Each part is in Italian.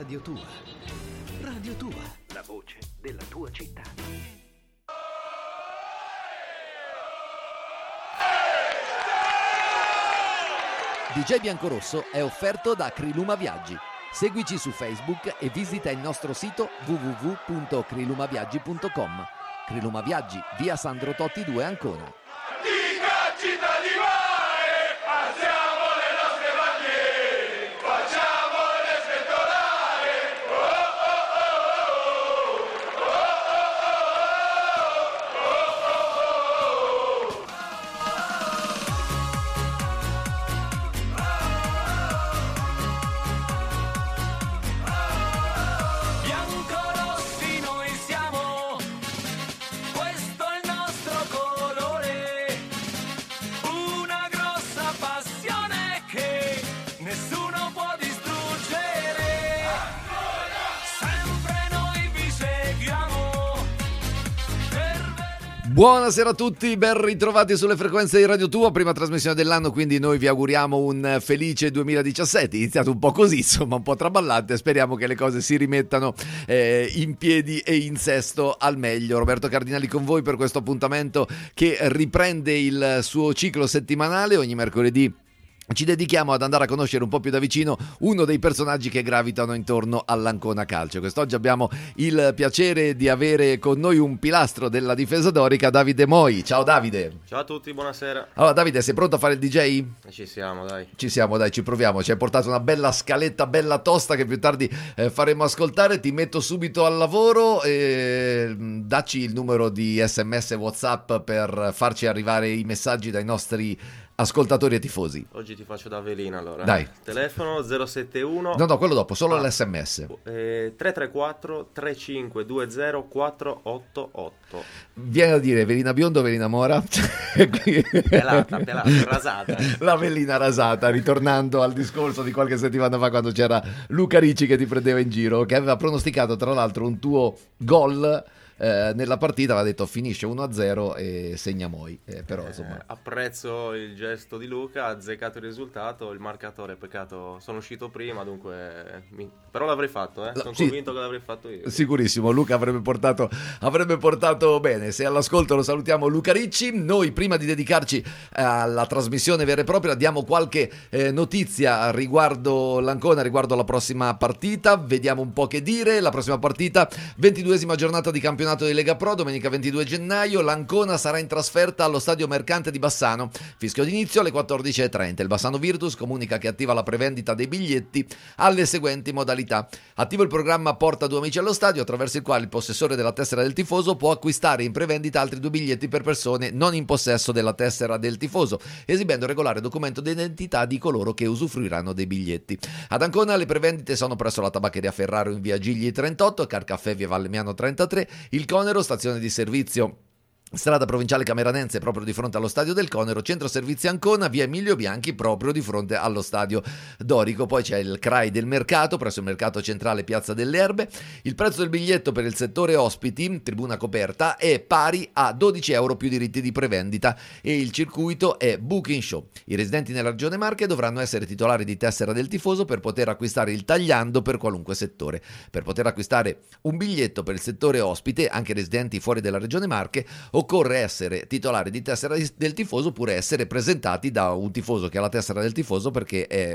Radio Tua. Radio Tua, la voce della tua città. DJ Biancorosso è offerto da Criluma Viaggi. Seguici su Facebook e visita il nostro sito www.crilumaviaggi.com. Criluma Viaggi, via Sandro Totti 2, Ancona. Buonasera a tutti, ben ritrovati sulle frequenze di Radio Tua, prima trasmissione dell'anno, quindi noi vi auguriamo un felice 2017, iniziato un po' così, insomma un po' traballante, speriamo che le cose si rimettano in piedi e in sesto al meglio. Roberto Cardinali con voi per questo appuntamento che riprende il suo ciclo settimanale. Ogni mercoledì ci dedichiamo ad andare a conoscere un po' più da vicino uno dei personaggi che gravitano intorno all'Ancona Calcio. Quest'oggi abbiamo il piacere di avere con noi un pilastro della difesa dorica, Davide Moi. Ciao Davide. Ciao a tutti, buonasera. Allora Davide, sei pronto a fare il DJ? Ci siamo, dai. Ci proviamo. Ci hai portato una bella scaletta, bella tosta che più tardi faremo ascoltare. Ti metto subito al lavoro e dacci il numero di SMS WhatsApp per farci arrivare i messaggi dai nostri ascoltatori e tifosi. Oggi ti faccio da velina allora. Dai. Telefono 071. No, quello dopo, solo l'SMS. 334 3520 488. Viene a dire velina bionda o velina mora? Pelata, rasata. La velina rasata, ritornando al discorso di qualche settimana fa quando c'era Luca Ricci che ti prendeva in giro, che aveva pronosticato tra l'altro un tuo gol nella partita, aveva detto finisce 1-0 e segna Moi, però insomma apprezzo il gesto di Luca, ha azzeccato il risultato, il marcatore, peccato sono uscito prima, dunque però l'avrei fatto, sono convinto che l'avrei fatto io. Sicurissimo, Luca avrebbe portato bene. Se all'ascolto lo salutiamo Luca Ricci. Noi prima di dedicarci alla trasmissione vera e propria diamo qualche notizia riguardo l'Ancona, riguardo la prossima partita. Vediamo un po' che dire. La prossima partita, 22esima giornata di campionato di Lega Pro, domenica 22 gennaio, l'Ancona sarà in trasferta allo stadio Mercante di Bassano, fischio d'inizio alle 14:30. Il Bassano Virtus comunica che attiva la prevendita dei biglietti alle seguenti modalità: attivo il programma Porta due amici allo stadio, attraverso il quale il possessore della tessera del tifoso può acquistare in prevendita altri 2 biglietti per persone non in possesso della tessera del tifoso, esibendo regolare documento d'identità di coloro che usufruiranno dei biglietti. Ad Ancona le prevendite sono presso la tabaccheria Ferraro in via Gigli 38, Car Caffè via Valmiano 33, il Conero, stazione di servizio strada provinciale Cameranense proprio di fronte allo stadio del Conero, centro servizi Ancona, via Emilio Bianchi proprio di fronte allo stadio dorico. Poi c'è il CRAI del mercato presso il mercato centrale Piazza delle Erbe. Il prezzo del biglietto per il settore ospiti, tribuna coperta, è pari a €12 più diritti di prevendita e il circuito è Booking Show. I residenti nella regione Marche dovranno essere titolari di tessera del tifoso per poter acquistare il tagliando per qualunque settore. Per poter acquistare un biglietto per il settore ospite, anche residenti fuori della regione Marche, occorre essere titolari di tessera del tifoso oppure essere presentati da un tifoso che ha la tessera del tifoso, perché è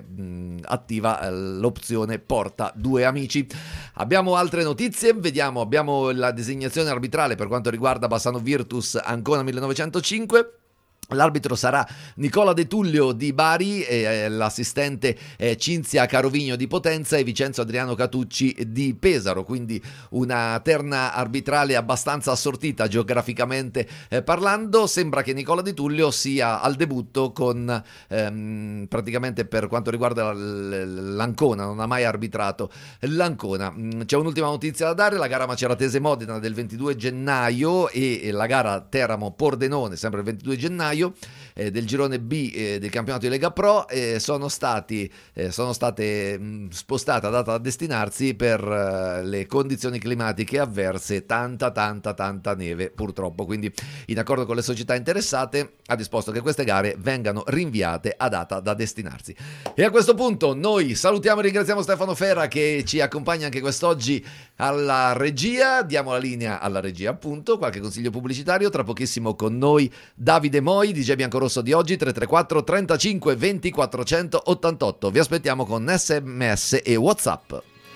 attiva l'opzione Porta due amici. Abbiamo altre notizie, vediamo, abbiamo la designazione arbitrale per quanto riguarda Bassano Virtus Ancona 1905. L'arbitro sarà Nicola De Tullio di Bari, l'assistente Cinzia Carovigno di Potenza e Vincenzo Adriano Catucci di Pesaro, quindi una terna arbitrale abbastanza assortita geograficamente parlando. Sembra che Nicola De Tullio sia al debutto con praticamente per quanto riguarda l'Ancona, non ha mai arbitrato l'Ancona. C'è un'ultima notizia da dare: la gara Maceratese Modena del 22 gennaio e la gara Teramo Pordenone sempre il 22 gennaio gennaio del girone B del campionato di Lega Pro sono state spostate a data da destinarsi per le condizioni climatiche avverse, tanta neve purtroppo, quindi in accordo con le società interessate ha disposto che queste gare vengano rinviate a data da destinarsi. E a questo punto noi salutiamo e ringraziamo Stefano Ferra che ci accompagna anche quest'oggi alla regia, diamo la linea alla regia appunto, qualche consiglio pubblicitario, tra pochissimo con noi Davide Moi, DJ Biancorosso di oggi, 334 35 20 488, vi aspettiamo con SMS e WhatsApp.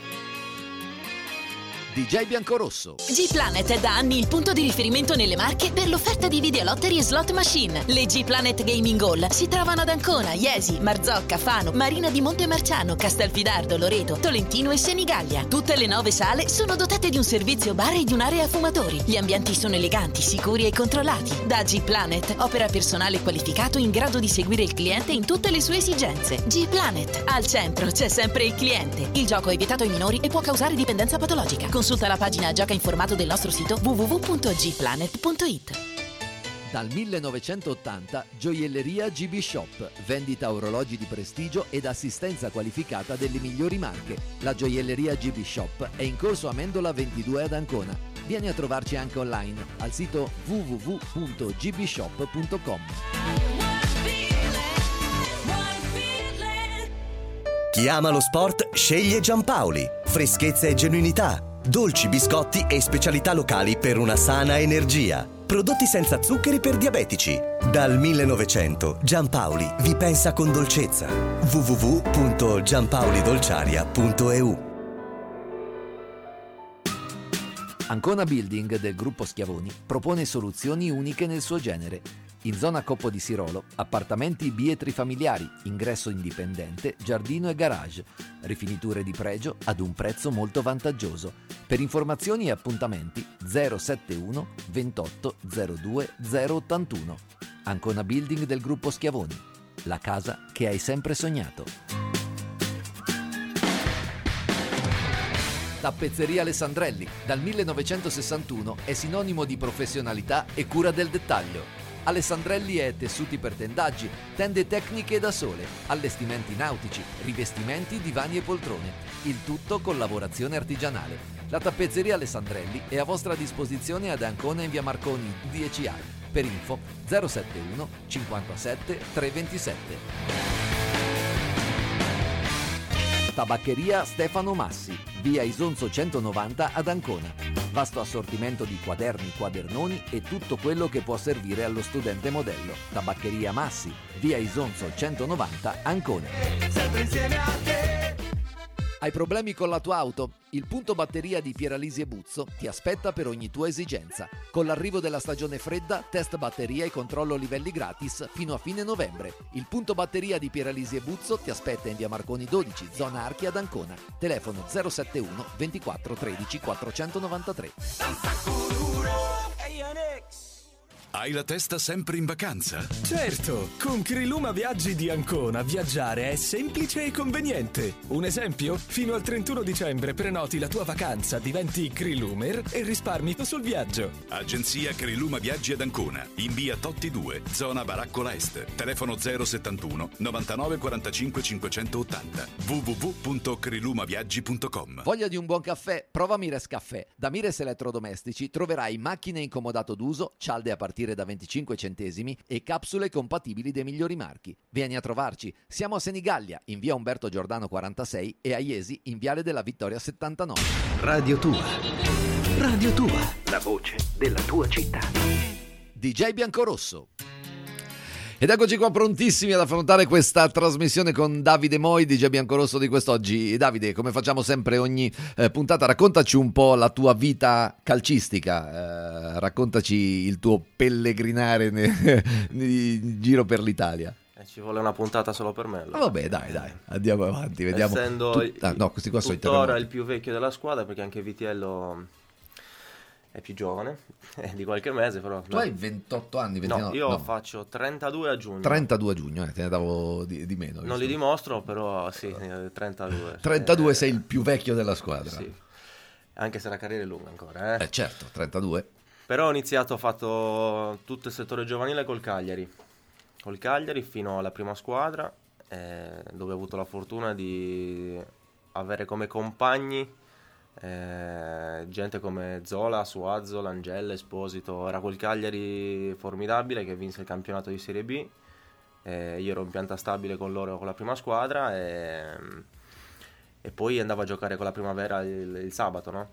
DJ Biancorosso. G-Planet è da anni il punto di riferimento nelle Marche per l'offerta di videolottery e slot machine. Le G-Planet Gaming Hall si trovano ad Ancona, Iesi, Marzocca, Fano, Marina di Montemarciano, Castelfidardo, Loreto, Tolentino e Senigallia. Tutte le 9 sale sono dotate di un servizio bar e di un'area fumatori. Gli ambienti sono eleganti, sicuri e controllati. Da G-Planet opera personale qualificato in grado di seguire il cliente in tutte le sue esigenze. G-Planet, al centro c'è sempre il cliente. Il gioco è vietato ai minori e può causare dipendenza patologica. Consulta la pagina Gioca in formato del nostro sito www.gplanet.it. Dal 1980 Gioielleria GB Shop, vendita orologi di prestigio ed assistenza qualificata delle migliori marche. La Gioielleria GB Shop è in corso Amendola 22 ad Ancona. Vieni a trovarci anche online al sito www.gbshop.com. Chi ama lo sport sceglie Giampaoli. Freschezza e genuinità. Dolci, biscotti e specialità locali per una sana energia. Prodotti senza zuccheri per diabetici. Dal 1900 Giampaoli vi pensa con dolcezza. www.giampaolidolciaria.eu. Ancona Building del gruppo Schiavoni propone soluzioni uniche nel suo genere. In zona Coppo di Sirolo, appartamenti bietri familiari, ingresso indipendente, giardino e garage, rifiniture di pregio ad un prezzo molto vantaggioso. Per informazioni e appuntamenti 071 28 02 081. Ancona Building del gruppo Schiavoni, la casa che hai sempre sognato. Tappezzeria Alessandrelli, dal 1961 è sinonimo di professionalità e cura del dettaglio. Alessandrelli è tessuti per tendaggi, tende tecniche da sole, allestimenti nautici, rivestimenti, divani e poltrone, il tutto con lavorazione artigianale. La tappezzeria Alessandrelli è a vostra disposizione ad Ancona in via Marconi 10A. Per info 071 57 327. Tabaccheria Stefano Massi, via Isonzo 190 ad Ancona. Vasto assortimento di quaderni, quadernoni e tutto quello che può servire allo studente modello. Tabaccheria Massi, via Isonzo 190 Ancona. Sempre insieme a te. Hai problemi con la tua auto? Il punto batteria di Pieralisi e Buzzo ti aspetta per ogni tua esigenza. Con l'arrivo della stagione fredda, test batteria e controllo livelli gratis fino a fine novembre. Il punto batteria di Pieralisi e Buzzo ti aspetta in via Marconi 12, zona Archi ad Ancona. Telefono 071 24 13 493. Hai la testa sempre in vacanza? Certo, con Criluma Viaggi di Ancona viaggiare è semplice e conveniente. Un esempio? Fino al 31 dicembre prenoti la tua vacanza, diventi Crilumer e risparmi sul viaggio. Agenzia Criluma Viaggi ad Ancona, in via Totti 2, zona Baraccola Est. Telefono 071 99 45 580. www.crilumaviaggi.com. Voglia di un buon caffè? Prova Mires Caffè. Da Mires Elettrodomestici troverai macchine in comodato d'uso, cialde a partire da 25 centesimi e capsule compatibili dei migliori marchi. Vieni a trovarci. Siamo a Senigallia, in via Umberto Giordano 46 e a Iesi, in viale della Vittoria 79. Radio Tua. Radio Tua. La voce della tua città. DJ Biancorosso. Ed eccoci qua prontissimi ad affrontare questa trasmissione con Davide Moi, DJ Biancorosso di quest'oggi. Davide, come facciamo sempre ogni puntata, raccontaci un po' la tua vita calcistica, raccontaci il tuo pellegrinare in giro per l'Italia. Ci vuole una puntata solo per me. Allora. Vabbè, dai, andiamo avanti, vediamo. Essendo questi qua sono tuttora il più vecchio della squadra, perché anche Vitiello è più giovane, è di qualche mese però. Tu hai 28 anni, 29? No, io faccio 32 a giugno. 32 a giugno, te ne davo di meno. Non li dimostro, però sì, 32. 32 sei il più vecchio della squadra. Sì, anche se la carriera è lunga ancora. Certo, 32. Però ho fatto tutto il settore giovanile col Cagliari. col Cagliari fino alla prima squadra, dove ho avuto la fortuna di avere come compagni gente come Zola, Suazo, Langella, Esposito. Era quel Cagliari formidabile che vinse il campionato di Serie B. Io ero in pianta stabile con loro, con la prima squadra, e poi andavo a giocare con la Primavera il sabato, no?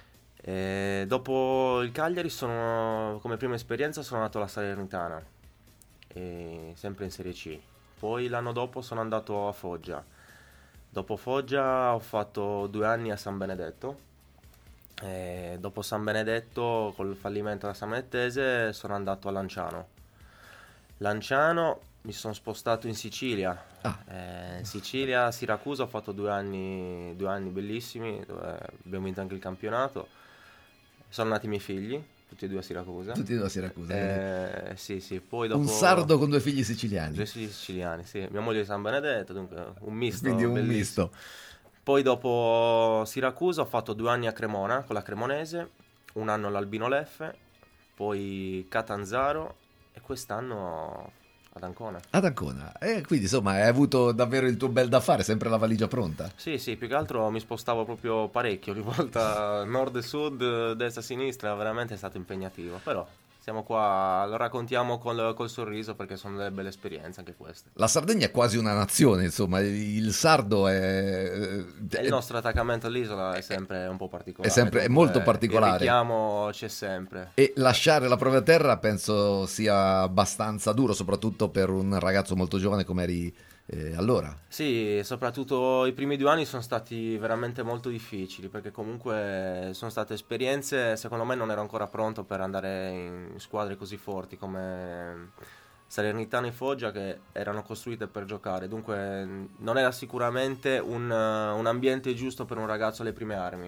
Dopo il Cagliari, come prima esperienza, sono andato alla Salernitana, sempre in Serie C. Poi l'anno dopo sono andato a Foggia. Dopo Foggia ho fatto 2 anni a San Benedetto. Dopo San Benedetto, col fallimento della Samettese, sono andato a Lanciano. Mi sono spostato in Sicilia. In Sicilia, a Siracusa, ho fatto 2 anni bellissimi, dove abbiamo vinto anche il campionato. Sono nati i miei figli, tutti e due a Siracusa. Sì. Poi dopo... Un sardo con 2 figli siciliani. 2 figli siciliani, sì. Mia moglie di San Benedetto, dunque un misto. Quindi un bellissimo. misto. Poi dopo Siracusa ho fatto 2 anni a Cremona, con la Cremonese, 1 anno all'Albino Leffe, poi Catanzaro e quest'anno ad Ancona. Quindi insomma hai avuto davvero il tuo bel da fare, sempre la valigia pronta. Sì, più che altro mi spostavo proprio parecchio, ogni volta nord e sud, destra e sinistra, veramente è stato impegnativo, però siamo qua, lo raccontiamo col sorriso, perché sono delle belle esperienze anche queste. La Sardegna è quasi una nazione, insomma, il sardo è... Il nostro attaccamento all'isola è sempre un po' particolare. È molto particolare. Il richiamo c'è sempre. E lasciare la propria terra penso sia abbastanza duro, soprattutto per un ragazzo molto giovane come eri allora. Sì, soprattutto i primi 2 anni sono stati veramente molto difficili, perché comunque sono state esperienze, secondo me non ero ancora pronto per andare in squadre così forti come Salernitana e Foggia, che erano costruite per giocare, dunque non era sicuramente un ambiente giusto per un ragazzo alle prime armi.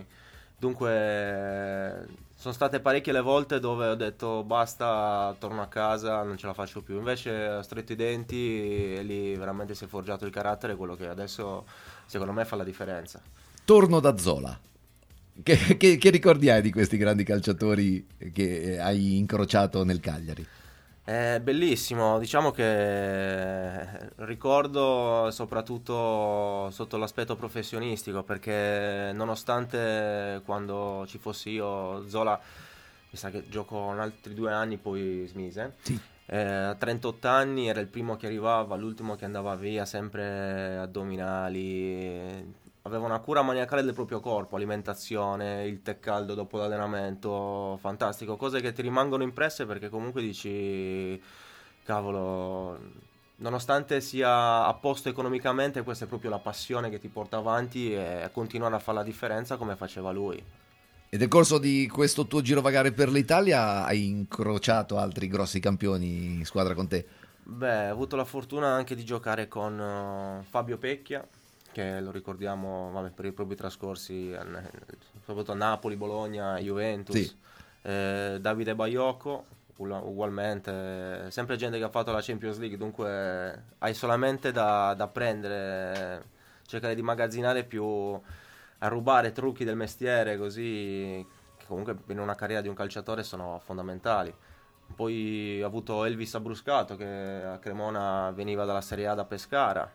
Dunque sono state parecchie le volte dove ho detto basta, torno a casa, non ce la faccio più. Invece ho stretto i denti e lì veramente si è forgiato il carattere, quello che adesso secondo me fa la differenza. Torno da Zola. Che ricordi hai di questi grandi calciatori che hai incrociato nel Cagliari? È bellissimo, diciamo che ricordo soprattutto sotto l'aspetto professionistico, perché nonostante quando ci fossi io, Zola mi sa che giocò altri 2 anni, poi smise. Sì. A 38 anni era il primo che arrivava, l'ultimo che andava via, sempre addominali. Aveva una cura maniacale del proprio corpo, alimentazione, il tè caldo dopo l'allenamento, fantastico, cose che ti rimangono impresse, perché comunque dici, cavolo, nonostante sia a posto economicamente, questa è proprio la passione che ti porta avanti e continuare a fare la differenza come faceva lui. E nel corso di questo tuo girovagare per l'Italia hai incrociato altri grossi campioni in squadra con te? Beh, ho avuto la fortuna anche di giocare con Fabio Pecchia, che lo ricordiamo per i propri trascorsi soprattutto a Napoli, Bologna, Juventus. Sì. Davide Baiocco ugualmente, sempre gente che ha fatto la Champions League, dunque hai solamente da prendere, cercare di immagazzinare più, a rubare trucchi del mestiere, così, che comunque in una carriera di un calciatore sono fondamentali. Poi ho avuto Elvis Abruscato, che a Cremona veniva dalla Serie A da Pescara.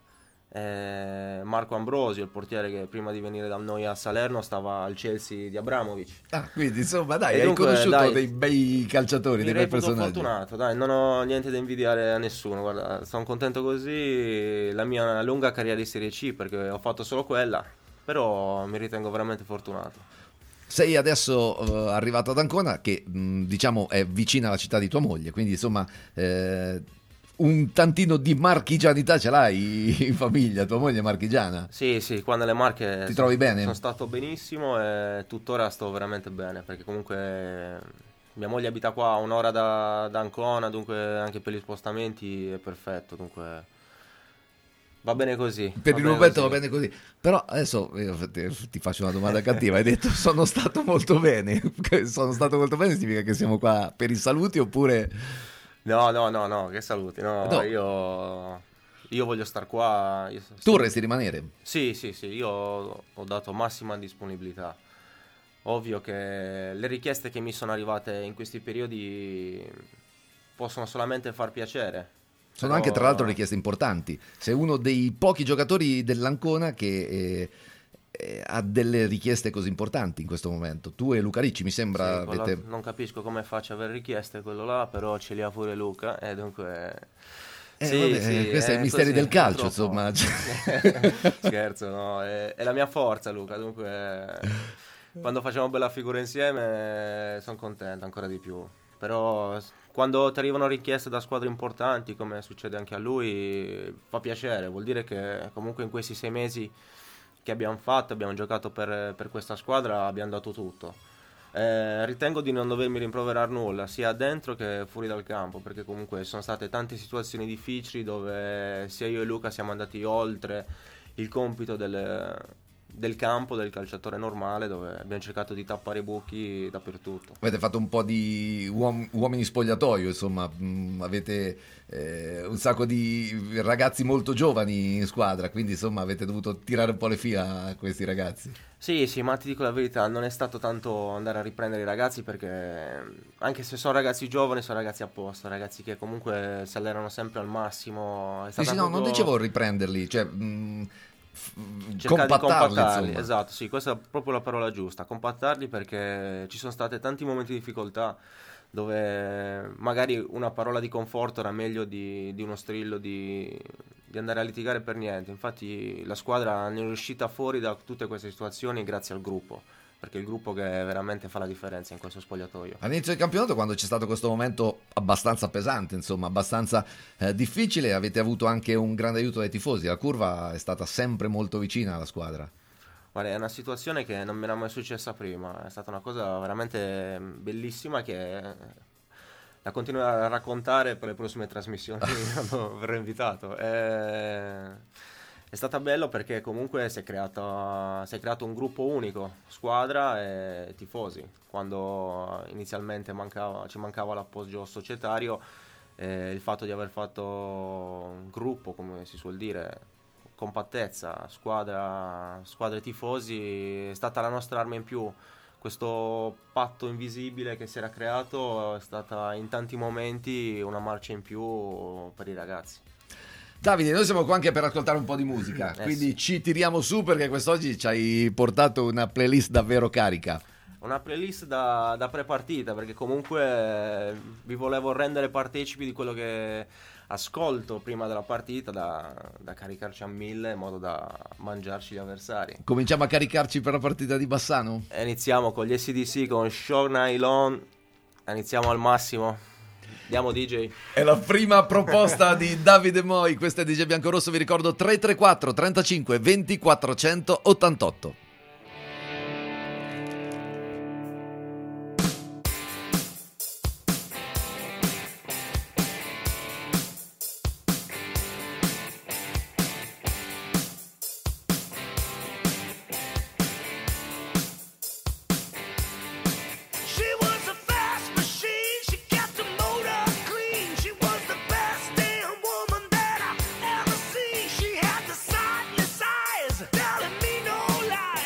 Marco Ambrosio, il portiere che prima di venire da noi a Salerno stava al Chelsea di Abramovic. Quindi insomma dai, E hai dunque, conosciuto dai, dei bei calciatori, dei bei reputo personaggi. fortunato, dai, non ho niente da invidiare a nessuno, guarda, sono contento così. La mia lunga carriera di Serie C, perché ho fatto solo quella, però mi ritengo veramente fortunato. Sei adesso arrivato ad Ancona, che diciamo è vicina alla città di tua moglie, quindi insomma un tantino di marchigianità ce l'hai in famiglia, tua moglie è marchigiana. Sì, qua nelle Marche Ti trovi bene? Sono stato benissimo e tuttora sto veramente bene, perché comunque mia moglie abita qua a 1 ora da Ancona, dunque anche per gli spostamenti è perfetto, dunque va bene così. Per il momento va bene così. Però adesso ti faccio una domanda cattiva. Hai detto sono stato molto bene. Sono stato molto bene significa che siamo qua per i saluti oppure... No, che saluti. No. Io voglio star qua. Tu vorresti rimanere? Sì, io ho dato massima disponibilità. Ovvio che le richieste che mi sono arrivate in questi periodi possono solamente far piacere, Sono anche tra l'altro richieste importanti. Sei uno dei pochi giocatori dell'Ancona che ha delle richieste così importanti in questo momento. Tu e Luca Ricci, mi sembra. Sì, non capisco come faccia a avere richieste quello là, però ce li ha pure Luca e dunque... questo è il mistero del calcio, insomma. Scherzo, no? È la mia forza, Luca, dunque quando facciamo bella figura insieme sono contento ancora di più. Però quando ti arrivano richieste da squadre importanti, come succede anche a lui, fa piacere, vuol dire che comunque in questi 6 mesi che abbiamo giocato per questa squadra, abbiamo dato tutto. Ritengo di non dovermi rimproverare nulla, sia dentro che fuori dal campo, perché comunque sono state tante situazioni difficili dove sia io e Luca siamo andati oltre il compito del campo, del calciatore normale, dove abbiamo cercato di tappare i buchi dappertutto. Avete fatto un po' di uomini spogliatoio, insomma, avete un sacco di ragazzi molto giovani in squadra, quindi insomma avete dovuto tirare un po' le fila a questi ragazzi. Sì, ma ti dico la verità, non è stato tanto andare a riprendere i ragazzi, perché anche se sono ragazzi giovani, sono ragazzi a posto, ragazzi che comunque si allenano sempre al massimo. No, non dicevo riprenderli, cioè... cercare di compattarli, insomma. esatto, sì, questa è proprio la parola giusta, compattarli, perché ci sono stati tanti momenti di difficoltà dove magari una parola di conforto era meglio di uno strillo, di andare a litigare per niente. Infatti la squadra ne è uscita fuori da tutte queste situazioni grazie al gruppo, perché è il gruppo che veramente fa la differenza in questo spogliatoio. All'inizio del campionato, quando c'è stato questo momento abbastanza pesante, insomma, abbastanza difficile, avete avuto anche un grande aiuto dai tifosi. La curva è stata sempre molto vicina alla squadra. Guarda, è una situazione che non mi era mai successa prima, è stata una cosa veramente bellissima che la continuo a raccontare per le prossime trasmissioni quando verrò invitato. È stata bello perché comunque si è creato un gruppo unico, squadra e tifosi. Quando inizialmente ci mancava l'appoggio societario, il fatto di aver fatto un gruppo, come si suol dire, compattezza, squadra e tifosi, è stata la nostra arma in più. Questo patto invisibile che si era creato è stata in tanti momenti una marcia in più per i ragazzi. Davide, noi siamo qua anche per ascoltare un po' di musica, quindi sì, ci tiriamo su perché quest'oggi ci hai portato una playlist davvero carica. Una playlist da pre-partita, perché comunque vi volevo rendere partecipi di quello che ascolto prima della partita, da caricarci a 1000 in modo da mangiarci gli avversari. Cominciamo a caricarci per la partita di Bassano? Iniziamo con gli AC/DC, con Show Nylon, iniziamo al massimo. Andiamo DJ. È la prima proposta di Davide Moi, questo è DJ Biancorosso, vi ricordo 334 35 20 488. Telling me no lies.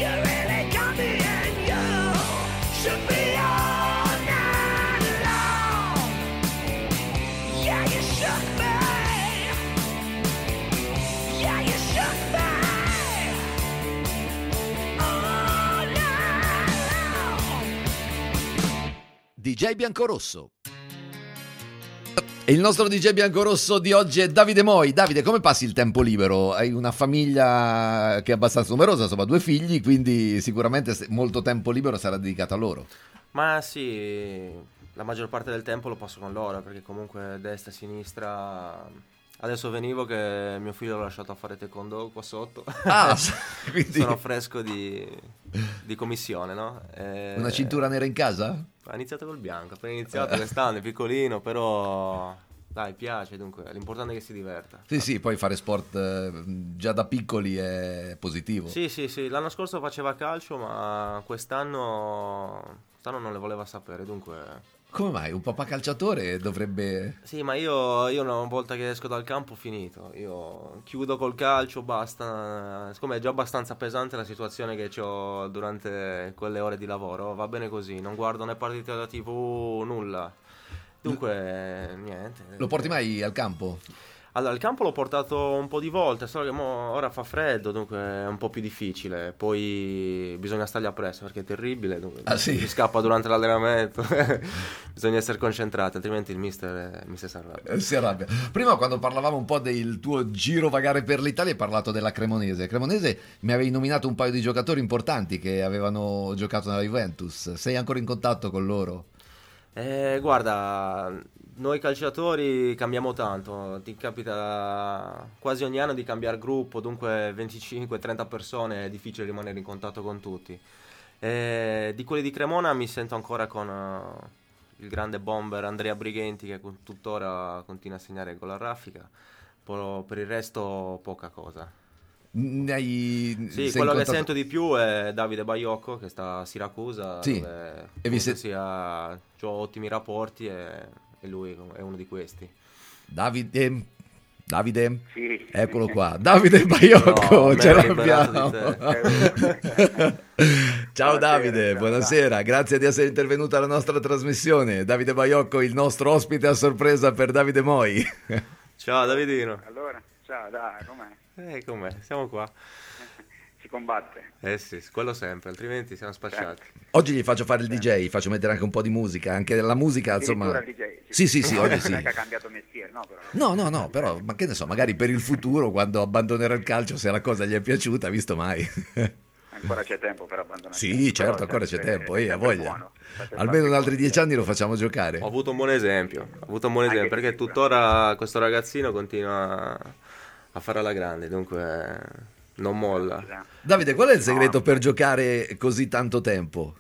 DJ Biancorosso. E il nostro DJ Biancorosso di oggi è Davide Moi. Davide, come passi il tempo libero? Hai una famiglia che è abbastanza numerosa, insomma 2 figli, quindi sicuramente molto tempo libero sarà dedicato a loro. Ma sì, la maggior parte del tempo lo passo con loro, perché comunque destra e sinistra... Adesso venivo che mio figlio l'ho lasciato a fare taekwondo qua sotto. Ah, quindi... Sono fresco di commissione, no? Una cintura nera in casa? Ha iniziato col bianco, appena iniziato quest'anno, è piccolino, però dai, piace, dunque l'importante è che si diverta. Sì, poi fare sport già da piccoli è positivo. Sì, l'anno scorso faceva calcio, ma quest'anno non le voleva sapere, dunque... Come mai? Un papà calciatore dovrebbe... Sì, ma io una volta che esco dal campo ho finito. Io chiudo col calcio, basta. Siccome è già abbastanza pesante la situazione che ho durante quelle ore di lavoro, va bene così, non guardo né partite da TV, nulla. Dunque, niente. Lo porti mai al campo? Allora, il campo l'ho portato un po' di volte, solo che ora fa freddo, dunque è un po' più difficile. Poi bisogna stargli appresso perché è terribile, dunque sì? Si scappa durante l'allenamento. Bisogna essere concentrati, altrimenti il mister si arrabbia. Si arrabbia. Prima, quando parlavamo un po' del tuo giro vagare per l'Italia, hai parlato della Cremonese. Cremonese mi avevi nominato un paio di giocatori importanti che avevano giocato nella Juventus. Sei ancora in contatto con loro? Guarda, noi calciatori cambiamo tanto, ti capita quasi ogni anno di cambiare gruppo, dunque 25-30 persone è difficile rimanere in contatto con tutti. Di quelli di Cremona mi sento ancora con il grande bomber Andrea Brighenti, che tuttora continua a segnare gol a raffica, per il resto poca cosa. Sì, quello che sento di più è Davide Baiocco, che sta a Siracusa, sì. Dove ho ottimi rapporti e lui è uno di questi. Davide? Sì. Eccolo qua, Davide Baiocco, ce l'abbiamo. Ciao Davide, buonasera, grazie di essere intervenuto alla nostra trasmissione. Davide Baiocco, il nostro ospite a sorpresa per Davide Moi. Ciao Davidino. Allora, ciao, dai, com'è? Com'è? Siamo qua. Si combatte. Sì, quello sempre, altrimenti siamo spacciati. Oggi gli faccio fare il DJ, faccio mettere anche un po' di musica, anche la musica, insomma. Il DJ. Sì, oggi sì. Non è che ha cambiato mestiere, no? Però. No, però, ma che ne so, magari per il futuro, quando abbandonerà il calcio, se la cosa gli è piaciuta, visto mai. Ancora c'è tempo per abbandonare. Sì, certo, ancora c'è tempo, ha voglia. Almeno in altri 10 anni lo facciamo giocare. Ho avuto un buon esempio, perché tuttora questo ragazzino continua a fare alla grande, dunque non molla. Davide, qual è il segreto per giocare così tanto tempo?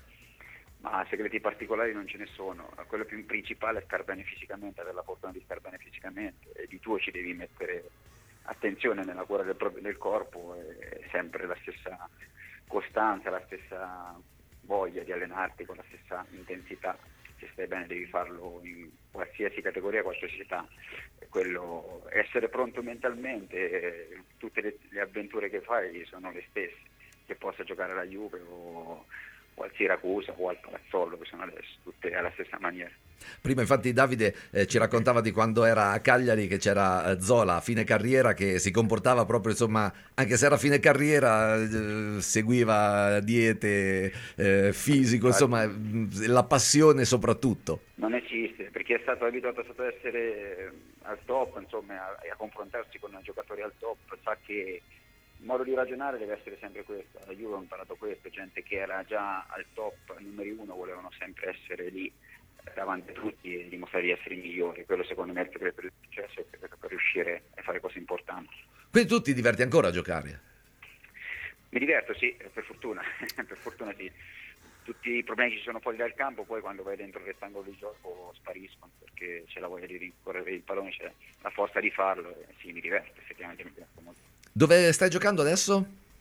Ma segreti particolari non ce ne sono. Quello più principale è star bene fisicamente, avere la fortuna di star bene fisicamente, e di tuo ci devi mettere attenzione nella cura del corpo, e sempre la stessa costanza, la stessa voglia di allenarti con la stessa intensità. Se stai bene devi farlo in qualsiasi categoria, qualsiasi età. Quello, essere pronto mentalmente, tutte le avventure che fai sono le stesse, che possa giocare alla Juve o al Siracusa o al Palazzolo, che sono adesso, tutte alla stessa maniera. Prima infatti Davide ci raccontava di quando era a Cagliari, che c'era Zola a fine carriera, che si comportava proprio, insomma, anche se era a fine carriera, seguiva diete, fisico, insomma, la passione soprattutto. Non esiste, perché è stato abituato ad essere al top, insomma, a confrontarsi con giocatori al top, sa che il modo di ragionare deve essere sempre questo. La Juve ha imparato questo, gente che era già al top, numeri uno, volevano sempre essere lì davanti a tutti e dimostrare di essere i migliori. Quello secondo me è il segreto per il successo, per riuscire a fare cose importanti. Quindi tu ti diverti ancora a giocare? Mi diverto, sì, per fortuna, per fortuna sì. Tutti i problemi che ci sono fuori dal campo, poi quando vai dentro il rettangolo di gioco spariscono, perché c'è la voglia di rincorrere il pallone, c'è la forza di farlo, e sì, mi diverto, effettivamente mi diverto molto. Dove stai giocando adesso?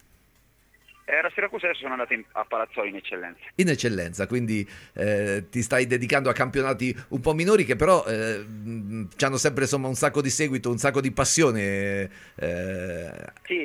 A Siracusa adesso sono andato a Palazzolo in eccellenza. In eccellenza, quindi ti stai dedicando a campionati un po' minori, che però hanno sempre, insomma, un sacco di seguito, un sacco di passione. Sì,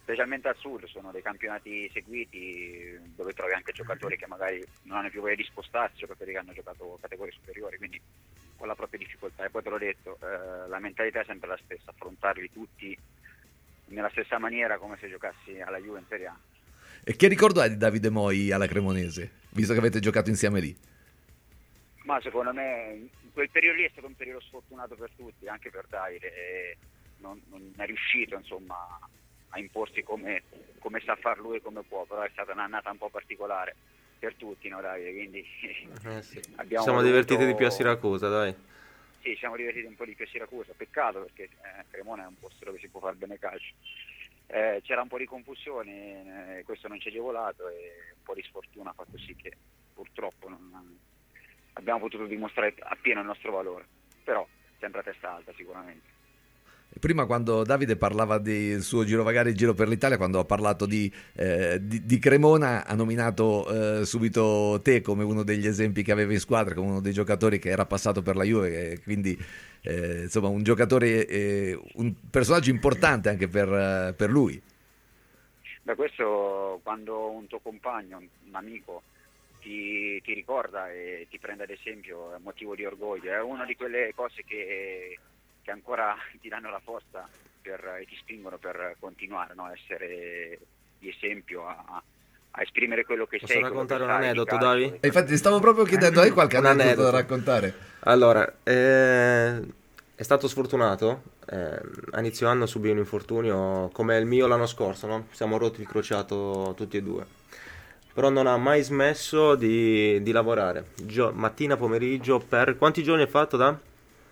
specialmente al sud sono dei campionati seguiti dove trovi anche giocatori che magari non hanno più voglia di spostarsi, giocatori che hanno giocato categorie superiori, quindi con la propria difficoltà. E poi te l'ho detto, la mentalità è sempre la stessa, affrontarli tutti nella stessa maniera come se giocassi alla Juve in Serie A. E che ricordo hai di Davide Moi alla Cremonese, visto che avete giocato insieme lì? Ma secondo me quel periodo lì è stato un periodo sfortunato per tutti, anche per Davide, e non è riuscito insomma a imporsi come sa far lui e come può, però è stata un'annata un po' particolare per tutti, no Davide? Quindi sì. abbiamo Siamo voluto... divertiti di più a Siracusa, dai. Sì, siamo divertiti un po' di più a Siracusa, peccato perché Cremona è un posto dove si può fare bene calcio. C'era un po' di confusione, questo non ci ha agevolato e un po' di sfortuna ha fatto sì che purtroppo non abbiamo potuto dimostrare appieno il nostro valore, però sempre a testa alta sicuramente. Prima, quando Davide parlava del suo girovagare in giro per l'Italia, quando ha parlato di Cremona, ha nominato subito te come uno degli esempi che aveva in squadra, come uno dei giocatori che era passato per la Juve, quindi insomma un giocatore, un personaggio importante anche per lui. Da questo, quando un tuo compagno, un amico ti ricorda e ti prende ad esempio, è motivo di orgoglio, è una di quelle cose che ancora ti danno la forza e ti spingono per continuare, no? Essere di esempio, a esprimere quello che Posso sei. raccontare un sai, aneddoto, di calcio. Davi? E infatti stavo proprio chiedendo, hai qualche Un aneddoto aneddoto da raccontare? Allora, è stato sfortunato, a inizio anno subì un infortunio come il mio l'anno scorso, no? Siamo rotti il crociato tutti e due, però non ha mai smesso di lavorare, mattina, pomeriggio, per quanti giorni hai fatto, da?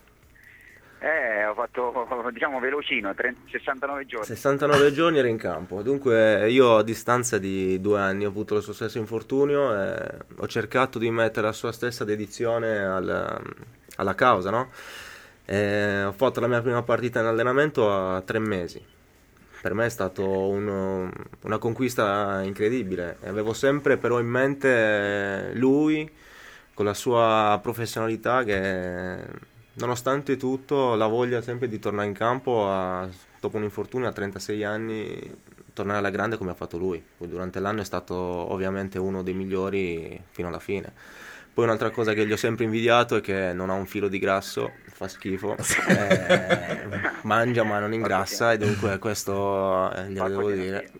Ho fatto, diciamo, velocino, 69 giorni. 69 giorni era in campo, dunque io a distanza di 2 anni ho avuto il suo stesso infortunio e ho cercato di mettere la sua stessa dedizione alla causa, no? Ho fatto la mia prima partita in allenamento a 3 mesi. Per me è stato una conquista incredibile. Avevo sempre però in mente lui, con la sua professionalità, che nonostante tutto la voglia sempre di tornare in campo dopo un infortunio a 36 anni, tornare alla grande come ha fatto lui. Poi durante l'anno è stato ovviamente uno dei migliori fino alla fine. Poi un'altra cosa che gli ho sempre invidiato è che non ha un filo di grasso, fa schifo, mangia ma non ingrassa, e dunque questo glielo devo dire.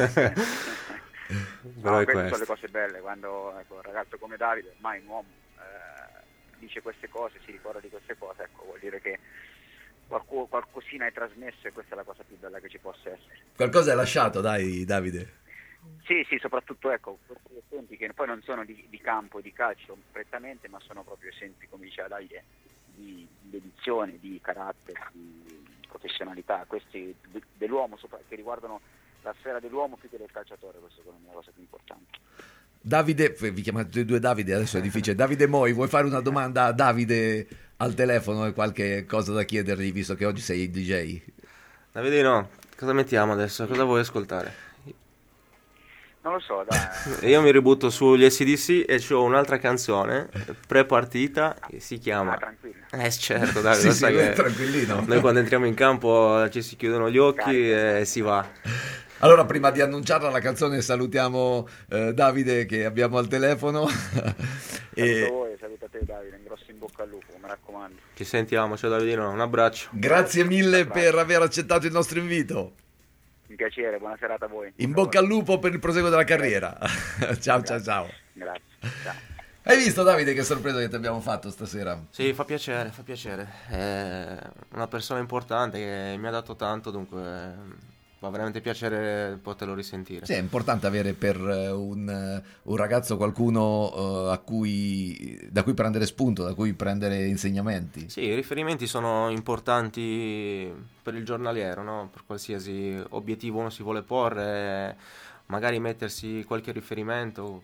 Però No, è queste sono questo. le cose belle, quando un ragazzo come Davide, ormai un uomo, dice queste cose, si ricorda di queste cose, ecco, vuol dire che qualcosina hai trasmesso, e questa è la cosa più bella che ci possa essere. Qualcosa hai lasciato, dai, Davide? Sì, soprattutto ecco, questi esempi che poi non sono di campo, di calcio prettamente, ma sono proprio esempi, come diceva Davide, di dedizione, di carattere, di professionalità, questi dell'uomo, che riguardano la sfera dell'uomo più che del calciatore. Questa secondo me è la cosa più importante. Davide, vi chiamate tutti e due Davide, adesso è difficile. Davide Moi, vuoi fare una domanda a Davide al telefono e qualche cosa da chiedergli, visto che oggi sei il DJ? Davidino, cosa mettiamo adesso? Cosa vuoi ascoltare? Non lo so, dai. Io mi ributto sugli AC/DC e c'ho un'altra canzone pre-partita che si chiama... Tranquillo. Certo, dai, Sì, lo sì, sai che tranquillino. noi quando entriamo in campo ci si chiudono gli occhi e si va. Allora, prima di annunciarla la canzone, salutiamo Davide che abbiamo al telefono. Saluto voi, salutate Davide, un grosso in bocca al lupo, mi raccomando. Ci sentiamo, ciao Davidino, un abbraccio. Grazie mille per aver accettato il nostro invito. Un piacere, buona serata a voi. In bocca al lupo per il proseguo della carriera. Ciao. Grazie, ciao. Hai visto, Davide, che sorpresa che ti abbiamo fatto stasera? Sì, fa piacere. È una persona importante che mi ha dato tanto, dunque fa veramente piacere poterlo risentire. Sì, è importante avere per un ragazzo qualcuno da cui prendere spunto, da cui prendere insegnamenti. Sì, i riferimenti sono importanti per il giornaliero, no? Per qualsiasi obiettivo uno si vuole porre, magari mettersi qualche riferimento,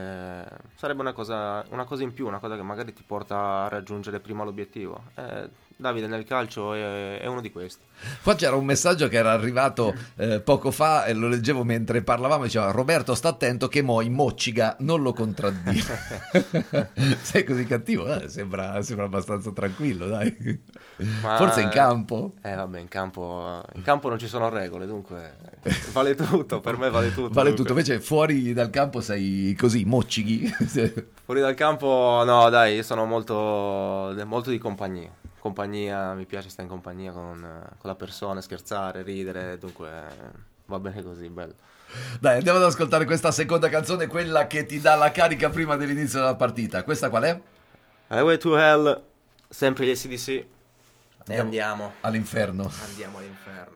sarebbe una cosa in più, una cosa che magari ti porta a raggiungere prima l'obiettivo. Davide nel calcio è uno di questi. Qua c'era un messaggio che era arrivato poco fa e lo leggevo mentre parlavamo, diceva: Roberto sta attento che mo in mocciga non lo contraddire. Sei così cattivo? Sembra abbastanza tranquillo, dai. Ma, forse in campo? Vabbè, in campo non ci sono regole, dunque vale tutto, per me vale tutto. Vale tutto, invece fuori dal campo sei così, moccichi? Fuori dal campo no, dai, io sono molto di compagnia, mi piace stare in compagnia con la persona, scherzare, ridere, dunque va bene così, bello. Dai, andiamo ad ascoltare questa seconda canzone, quella che ti dà la carica prima dell'inizio della partita. Questa qual è? Highway to Hell, sempre gli AC/DC. E andiamo all'inferno. Andiamo all'inferno.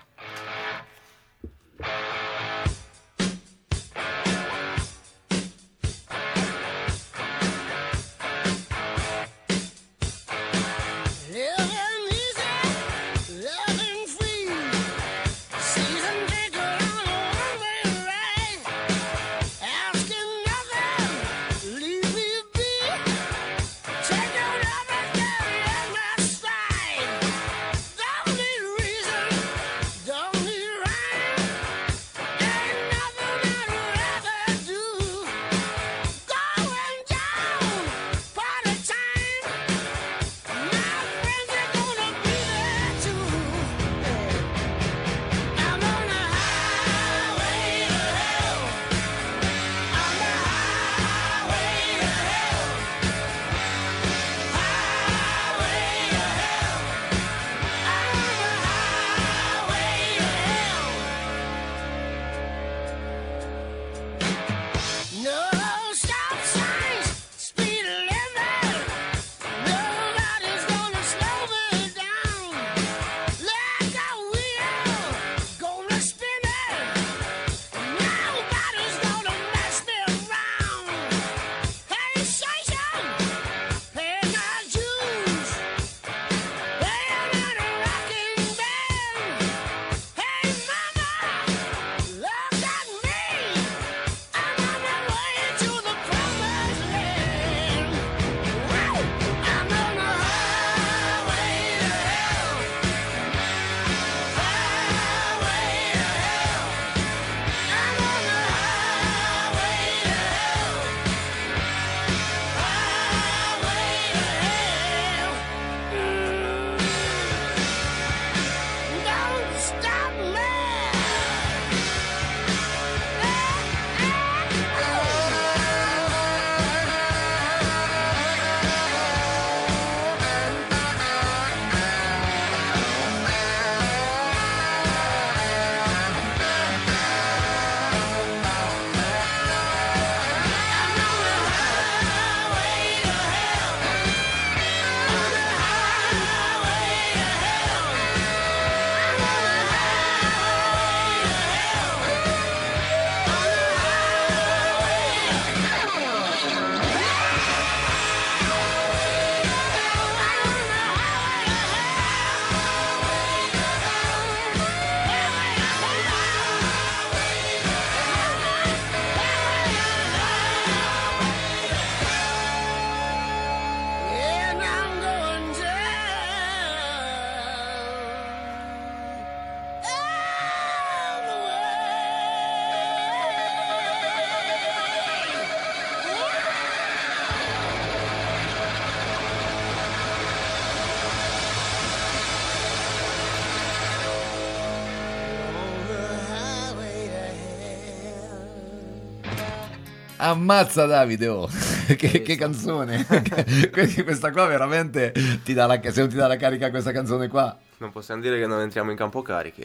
Ammazza Davide, oh. che canzone. Questa qua veramente ti dà se non ti dà la carica questa canzone qua. Non possiamo dire che non entriamo in campo carichi.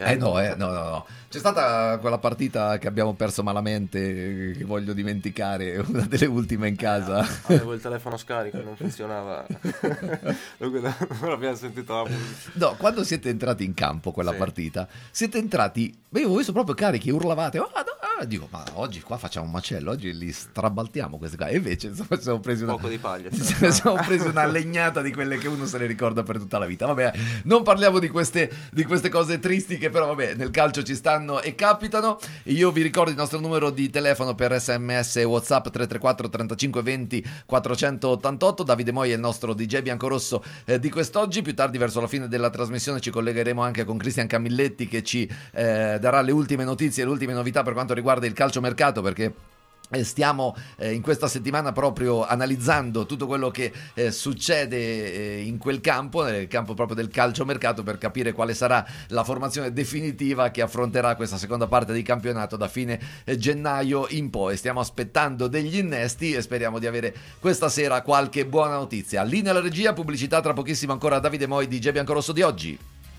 No. C'è stata quella partita che abbiamo perso malamente, che voglio dimenticare, una delle ultime in casa. Avevo il telefono scarico, non funzionava. Dunque non abbiamo sentito la musica. No, quando siete entrati in campo quella partita, siete entrati, io ho visto proprio carichi, urlavate, dico, ma oggi qua facciamo un macello, oggi li strabaltiamo questi qua. E invece siamo presi poco di paglia. Siamo presi una legnata di quelle che uno se ne ricorda per tutta la vita. Vabbè, non parliamo di queste cose tristi che però vabbè nel calcio ci stanno e capitano. Io vi ricordo il nostro numero di telefono per SMS e WhatsApp 334 35 20 488. Davide Moi è il nostro DJ biancorosso di quest'oggi. Più tardi verso la fine della trasmissione ci collegheremo anche con Cristian Camilletti che ci darà le ultime notizie, le ultime novità per quanto riguarda il calciomercato, perché stiamo in questa settimana proprio analizzando tutto quello che succede in quel campo, nel campo proprio del calciomercato, per capire quale sarà la formazione definitiva che affronterà questa seconda parte di campionato da fine gennaio in poi. Stiamo aspettando degli innesti e speriamo di avere questa sera qualche buona notizia. Linea alla regia, pubblicità, tra pochissimo ancora Davide Moi, DJ Biancorosso di oggi.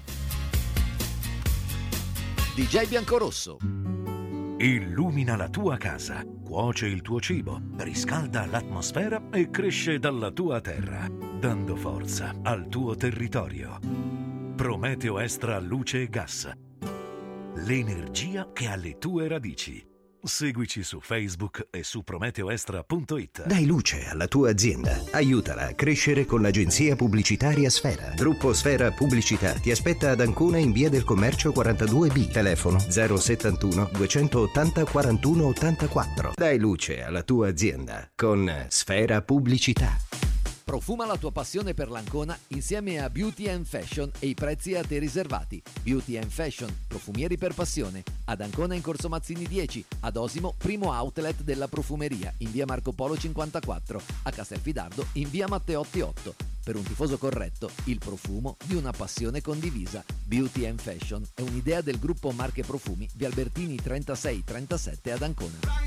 DJ Biancorosso. Illumina la tua casa, cuoce il tuo cibo, riscalda l'atmosfera e cresce dalla tua terra, dando forza al tuo territorio. Prometeo Extra Luce e Gas. L'energia che ha le tue radici. Seguici su Facebook e su prometeoextra.it. Dai luce alla tua azienda. Aiutala a crescere con l'agenzia pubblicitaria Sfera. Gruppo Sfera Pubblicità ti aspetta ad Ancona in via del Commercio 42B. Telefono 071 280 41 84. Dai luce alla tua azienda con Sfera Pubblicità. Profuma la tua passione per l'Ancona insieme a Beauty & Fashion e i prezzi a te riservati. Beauty & Fashion, profumieri per passione. Ad Ancona in Corso Mazzini 10, ad Osimo, primo outlet della profumeria, in via Marco Polo 54, a Castelfidardo in via Matteotti 8. Per un tifoso corretto, il profumo di una passione condivisa. Beauty & Fashion è un'idea del gruppo Marche Profumi di Albertini 3637 ad Ancona.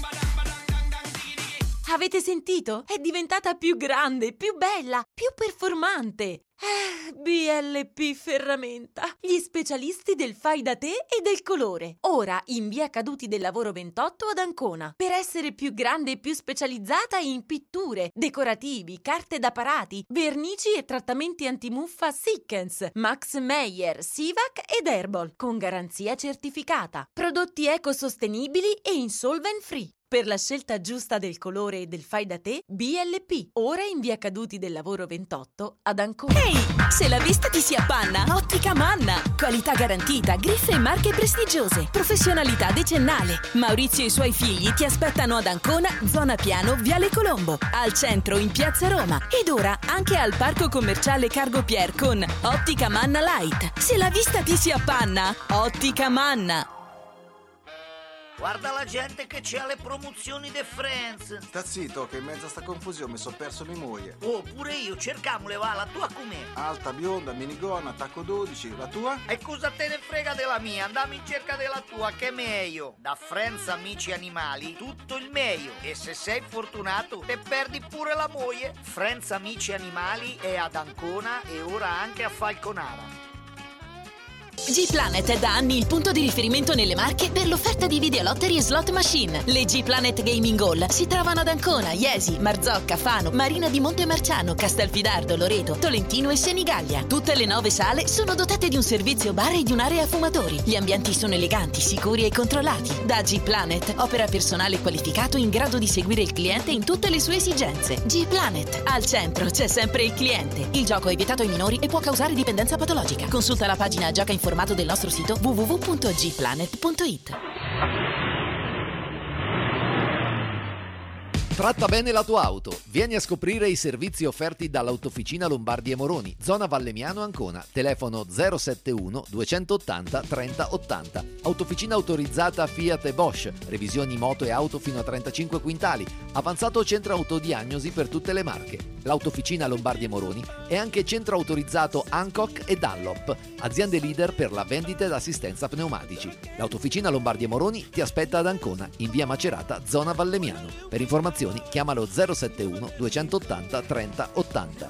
Avete sentito? È diventata più grande, più bella, più performante. BLP Ferramenta, gli specialisti del fai da te e del colore. Ora in via Caduti del Lavoro 28 ad Ancona. Per essere più grande e più specializzata in pitture, decorativi, carte da parati, vernici e trattamenti antimuffa Sikkens, Max Meyer, Sivac ed Herbal, con garanzia certificata. Prodotti ecosostenibili e insolvent free. Per la scelta giusta del colore e del fai da te, BLP, ora in via Caduti del Lavoro 28 ad Ancona. Ehi, se la vista ti si appanna, Ottica Manna. Qualità garantita, griffe e marche prestigiose, professionalità decennale. Maurizio e i suoi figli ti aspettano ad Ancona, zona Piano, Viale Colombo, al centro in Piazza Roma ed ora anche al Parco Commerciale Cargo Pier con Ottica Manna Light. Se la vista ti si appanna, Ottica Manna. Guarda la gente che c'è alle promozioni de Friends. Sta zitto che in mezzo a sta confusione mi sono perso mia moglie. Oh, pure io, cercamole va, la tua com'è? Alta, bionda, minigonna, tacco 12, la tua? E cosa te ne frega della mia? Andiamo in cerca della tua, che è meglio. Da Friends Amici Animali, tutto il meglio. E se sei fortunato, te perdi pure la moglie. Friends Amici Animali è ad Ancona e ora anche a Falconara. G-Planet è da anni il punto di riferimento nelle Marche per l'offerta di videolottery e slot machine. Le G-Planet Gaming Hall si trovano ad Ancona, Iesi, Marzocca, Fano, Marina di Montemarciano, Castelfidardo, Loreto, Tolentino e Senigallia. Tutte le 9 sale sono dotate di un servizio bar e di un'area fumatori. Gli ambienti sono eleganti, sicuri e controllati. Da G-Planet opera personale qualificato in grado di seguire il cliente in tutte le sue esigenze. G-Planet, al centro c'è sempre il cliente. Il gioco è vietato ai minori e può causare dipendenza patologica. Consulta la pagina Gioca Informato del nostro sito www.gplanet.it. Tratta bene la tua auto. Vieni a scoprire i servizi offerti dall'Autofficina Lombardi e Moroni, zona Vallemiano Ancona. Telefono 071 280 30 80. Autofficina autorizzata Fiat e Bosch. Revisioni moto e auto fino a 35 quintali. Avanzato centro autodiagnosi per tutte le marche. L'Autofficina Lombardi e Moroni è anche centro autorizzato Hancock e Dunlop, aziende leader per la vendita ed assistenza pneumatici. L'Autofficina Lombardi e Moroni ti aspetta ad Ancona, in via Macerata, zona Vallemiano. Per informazioni chiamalo 071 280 30 80.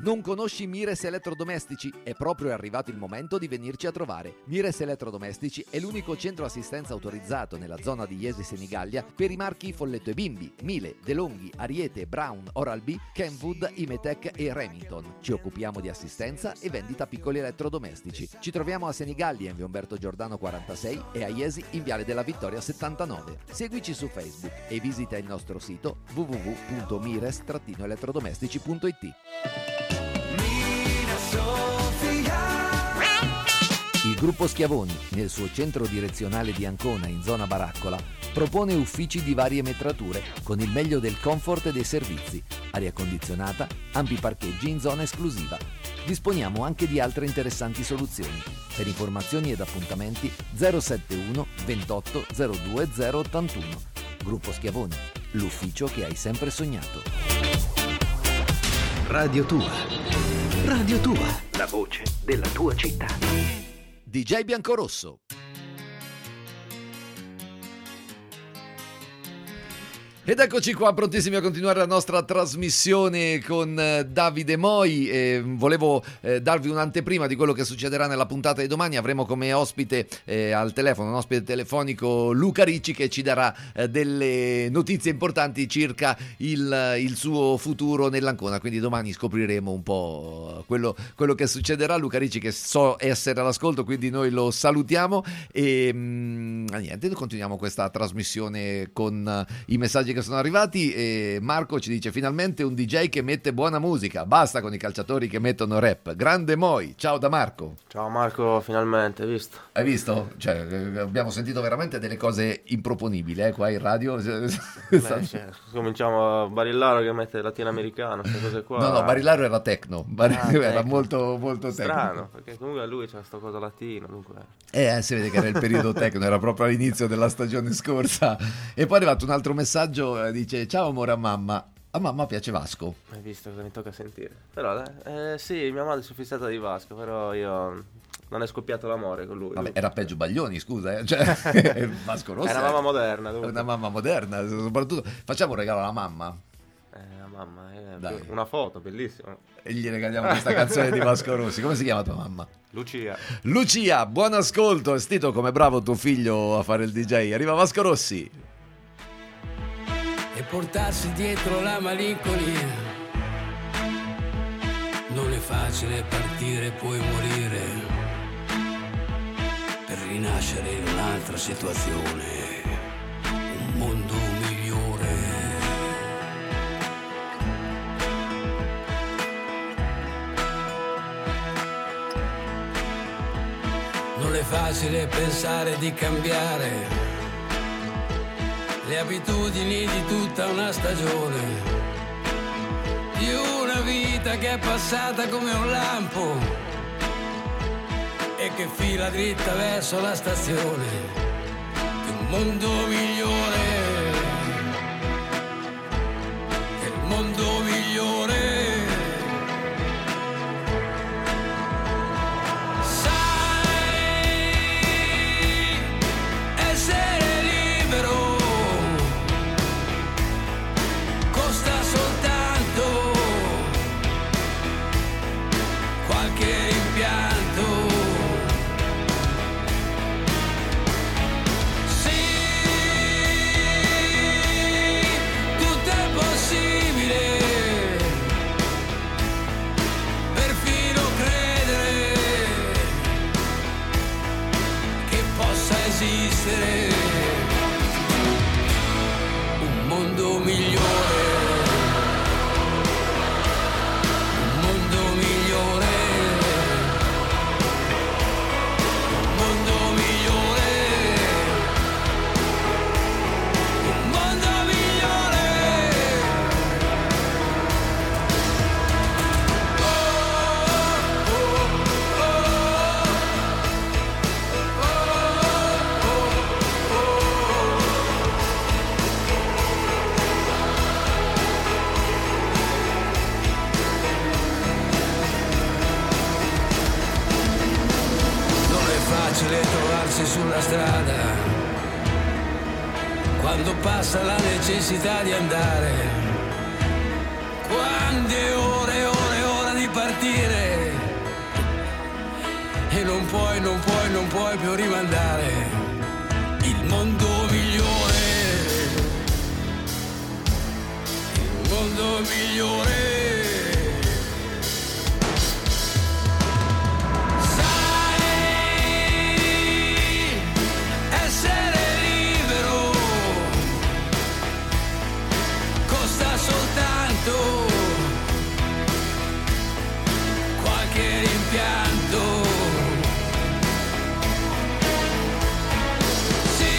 Non conosci Mires Elettrodomestici? È proprio arrivato il momento di venirci a trovare. Mires Elettrodomestici è l'unico centro assistenza autorizzato nella zona di Jesi Senigallia per i marchi Folletto e Bimbi, Miele, DeLonghi, Ariete, Brown, Oral-B, Kenwood, Imetec e Remington. Ci occupiamo di assistenza e vendita piccoli elettrodomestici. Ci troviamo a Senigallia in via Umberto Giordano 46 e a Jesi in viale della Vittoria 79. Seguici su Facebook e visita il nostro sito www.mires-elettrodomestici.it. Il gruppo Schiavoni, nel suo centro direzionale di Ancona in zona Baraccola, propone uffici di varie metrature con il meglio del comfort e dei servizi, aria condizionata, ampi parcheggi in zona esclusiva. Disponiamo anche di altre interessanti soluzioni. Per informazioni ed appuntamenti 071 28 02 081. Gruppo Schiavoni, l'ufficio che hai sempre sognato. Radio Tua. Radio Tua. La voce della tua città. DJ Biancorosso. Ed eccoci qua, prontissimi a continuare la nostra trasmissione con Davide Moi. Volevo darvi un'anteprima di quello che succederà nella puntata di domani. Avremo come ospite al telefono, un ospite telefonico, Luca Ricci, che ci darà delle notizie importanti circa il suo futuro nell'Ancona. Quindi domani scopriremo un po' quello che succederà. Luca Ricci, che so essere all'ascolto, quindi noi lo salutiamo e niente, continuiamo questa trasmissione con i messaggi che sono arrivati. E Marco ci dice: finalmente un DJ che mette buona musica, basta con i calciatori che mettono rap. Grande Moi. Ciao da Marco. Ciao Marco, finalmente, hai visto? Hai visto? Cioè, abbiamo sentito veramente delle cose improponibili qua in radio. Cominciamo a Barillaro che mette latinoamericano, queste cose qua. No, Barillaro era techno, era molto molto strano, perché comunque lui c'è sto cosa latino, dunque. Si vede che era il periodo techno, era proprio all'inizio della stagione scorsa. E poi è arrivato un altro messaggio, dice: ciao amore a mamma. A mamma piace Vasco. Hai visto cosa mi tocca sentire? Però sì, mia madre si è fissata di Vasco, però io non è scoppiato l'amore con lui. Vabbè, era peggio Baglioni, scusa, cioè Vasco Rossi era una mamma moderna. È una mamma moderna, soprattutto facciamo un regalo alla mamma. La mamma, una foto bellissima. E gli regaliamo questa canzone di Vasco Rossi. Come si chiama tua mamma? Lucia. Lucia, buon ascolto. È stito come bravo tuo figlio a fare il DJ. Arriva Vasco Rossi. E portarsi dietro la malinconia. Non è facile partire e poi morire per rinascere in un'altra situazione, un mondo migliore. Non è facile pensare di cambiare le abitudini di tutta una stagione, di una vita che è passata come un lampo e che fila dritta verso la stazione di un mondo migliore, del mondo migliore. Un mondo migliore. Sulla strada, quando passa la necessità di andare, quante ore di partire e non puoi più rimandare il mondo migliore, il mondo migliore. Qualche rimpianto, sì,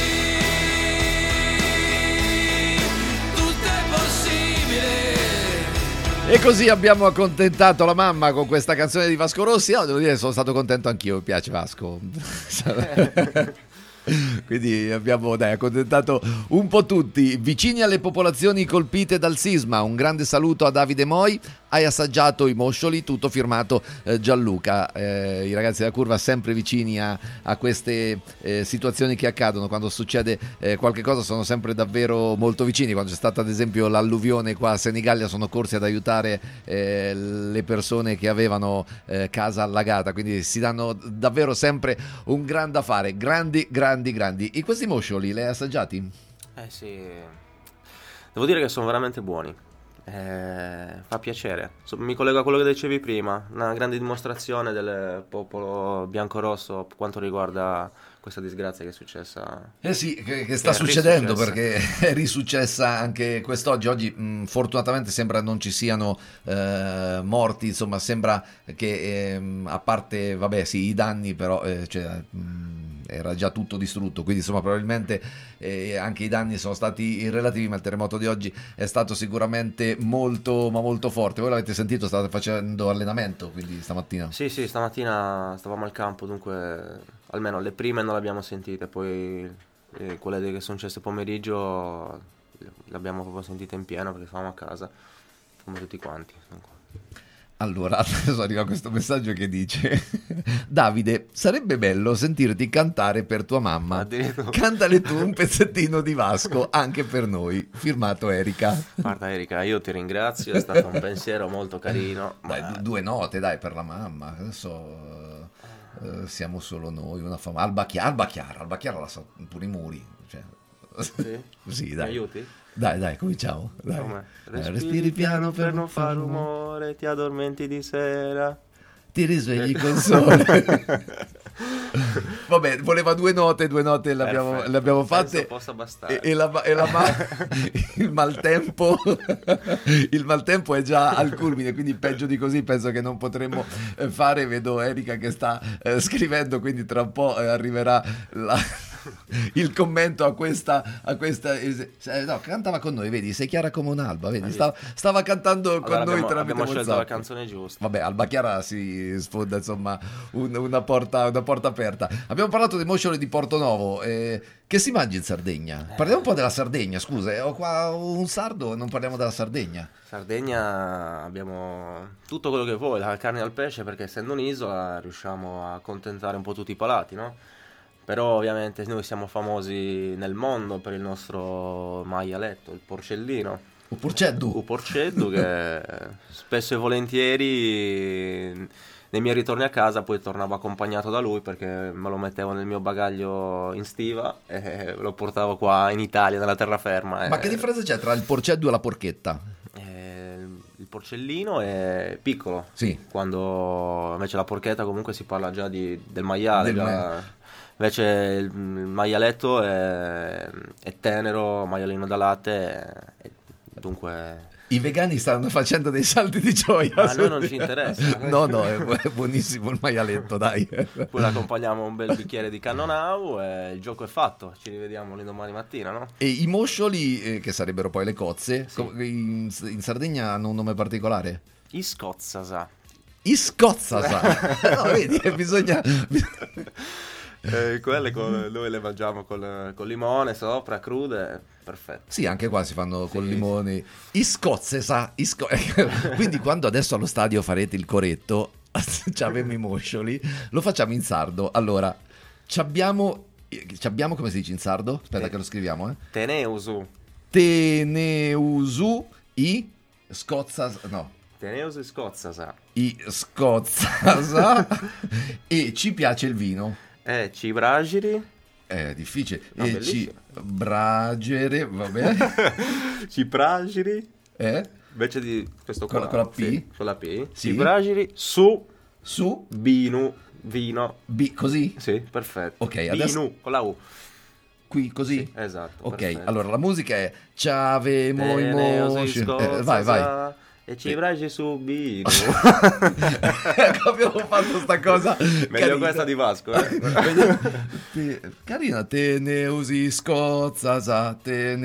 tutto è possibile. E così abbiamo accontentato la mamma con questa canzone di Vasco Rossi. Devo dire, sono stato contento anch'io, mi piace Vasco. Quindi abbiamo accontentato un po' tutti. Vicini alle popolazioni colpite dal sisma, un grande saluto a Davide Moi. Hai assaggiato i moscioli, tutto firmato Gianluca. I ragazzi della curva sempre vicini a queste situazioni che accadono. Quando succede qualche cosa sono sempre davvero molto vicini. Quando c'è stata ad esempio l'alluvione qua a Senigallia sono corsi ad aiutare le persone che avevano casa allagata, quindi si danno davvero sempre un gran da fare. Grandi. E questi moscioli li hai assaggiati? Sì, devo dire che sono veramente buoni. Fa piacere. Mi collego a quello che dicevi prima, una grande dimostrazione del popolo biancorosso per quanto riguarda questa disgrazia che è successa. Sì, che sta succedendo, perché è risuccessa anche quest'oggi. Oggi fortunatamente sembra non ci siano morti, insomma sembra che a parte i danni, però era già tutto distrutto, quindi insomma probabilmente anche i danni sono stati relativi, ma il terremoto di oggi è stato sicuramente molto ma molto forte. Voi l'avete sentito, state facendo allenamento quindi stamattina? Sì, stamattina stavamo al campo, dunque almeno le prime non le abbiamo sentite, poi quelle che sono successe pomeriggio le abbiamo proprio sentite in pieno perché stavamo a casa come tutti quanti. Allora, adesso arriva questo messaggio che dice: Davide, sarebbe bello sentirti cantare per tua mamma. Cantale tu un pezzettino di Vasco anche per noi. Firmato Erika. Guarda Erika, io ti ringrazio, è stato un pensiero molto carino. Dai, 2 note, dai, per la mamma. Adesso siamo solo noi, una fama. Alba Chiara la sa pure i muri. Cioè. Sì, dai. Mi aiuti? Dai, cominciamo. Dai. Respiri piano per non far rumore, ti addormenti di sera, ti risvegli con sole. Vabbè, voleva 2 note le abbiamo fatte. Possa bastare. Il maltempo è già al culmine, quindi peggio di così penso che non potremmo fare. Vedo Erika che sta scrivendo, quindi tra un po' arriverà il commento a questa no, cantava con noi, vedi, sei chiara come un'alba, vedi, stava cantando con noi tramite abbiamo WhatsApp. Scelto la canzone giusta. Vabbè, Alba Chiara si sfonda insomma una porta aperta. Abbiamo parlato dei moscioli di Portonovo. Che si mangia in Sardegna? Parliamo un po' della Sardegna, scusa, ho qua un sardo e non parliamo della Sardegna. Sardegna abbiamo tutto quello che vuoi, dalla carne al pesce, perché essendo un'isola riusciamo a accontentare un po' tutti i palati, no? Però ovviamente noi siamo famosi nel mondo per il nostro maialetto, il porcellino. O porceddu che spesso e volentieri nei miei ritorni a casa poi tornavo accompagnato da lui, perché me lo mettevo nel mio bagaglio in stiva e lo portavo qua in Italia, nella terraferma. Ma che differenza c'è tra il porceddu e la porchetta? Il porcellino è piccolo, sì. Quando invece la porchetta comunque si parla già del maiale. Invece il maialetto è tenero, maialino da latte, e dunque... I vegani stanno facendo dei salti di gioia. Ma a noi non ci interessa. No, è buonissimo il maialetto, dai. Poi l'accompagniamo a un bel bicchiere di cannonau e il gioco è fatto. Ci rivediamo l'indomani mattina, no? E i moscioli, che sarebbero poi le cozze, sì. In Sardegna hanno un nome particolare? Iscozzasa. No, vedi, bisogna... Quelle noi le mangiamo col limone sopra, crude, perfetto. Sì, anche qua si fanno col limone. Quindi quando adesso allo stadio farete il coretto, c'abbiamo i moscioli, lo facciamo in sardo. Allora, c'abbiamo come si dice in sardo? Aspetta che lo scriviamo, Teneusu i scozzas, no. Teneosi Scozzasa. I Scozzasa. E ci piace il vino. Cibragiri. È difficile. No, E bellissimo. Cibragere, va bene. Cibragiri. Invece di questo con la P? Sì, con la P. Sì. Cibragiri su vino. Così? Sì, perfetto. Ok, Vino, adesso con la U. qui così? Sì, esatto. Ok, perfetto. allora la musica è Ciave moi Teneosi Scozzasa. vai. E cibragiri su vino. Ecco, abbiamo fatto sta cosa. Meglio carina. questa di Vasco. Carina. Teneosi Scozzasa,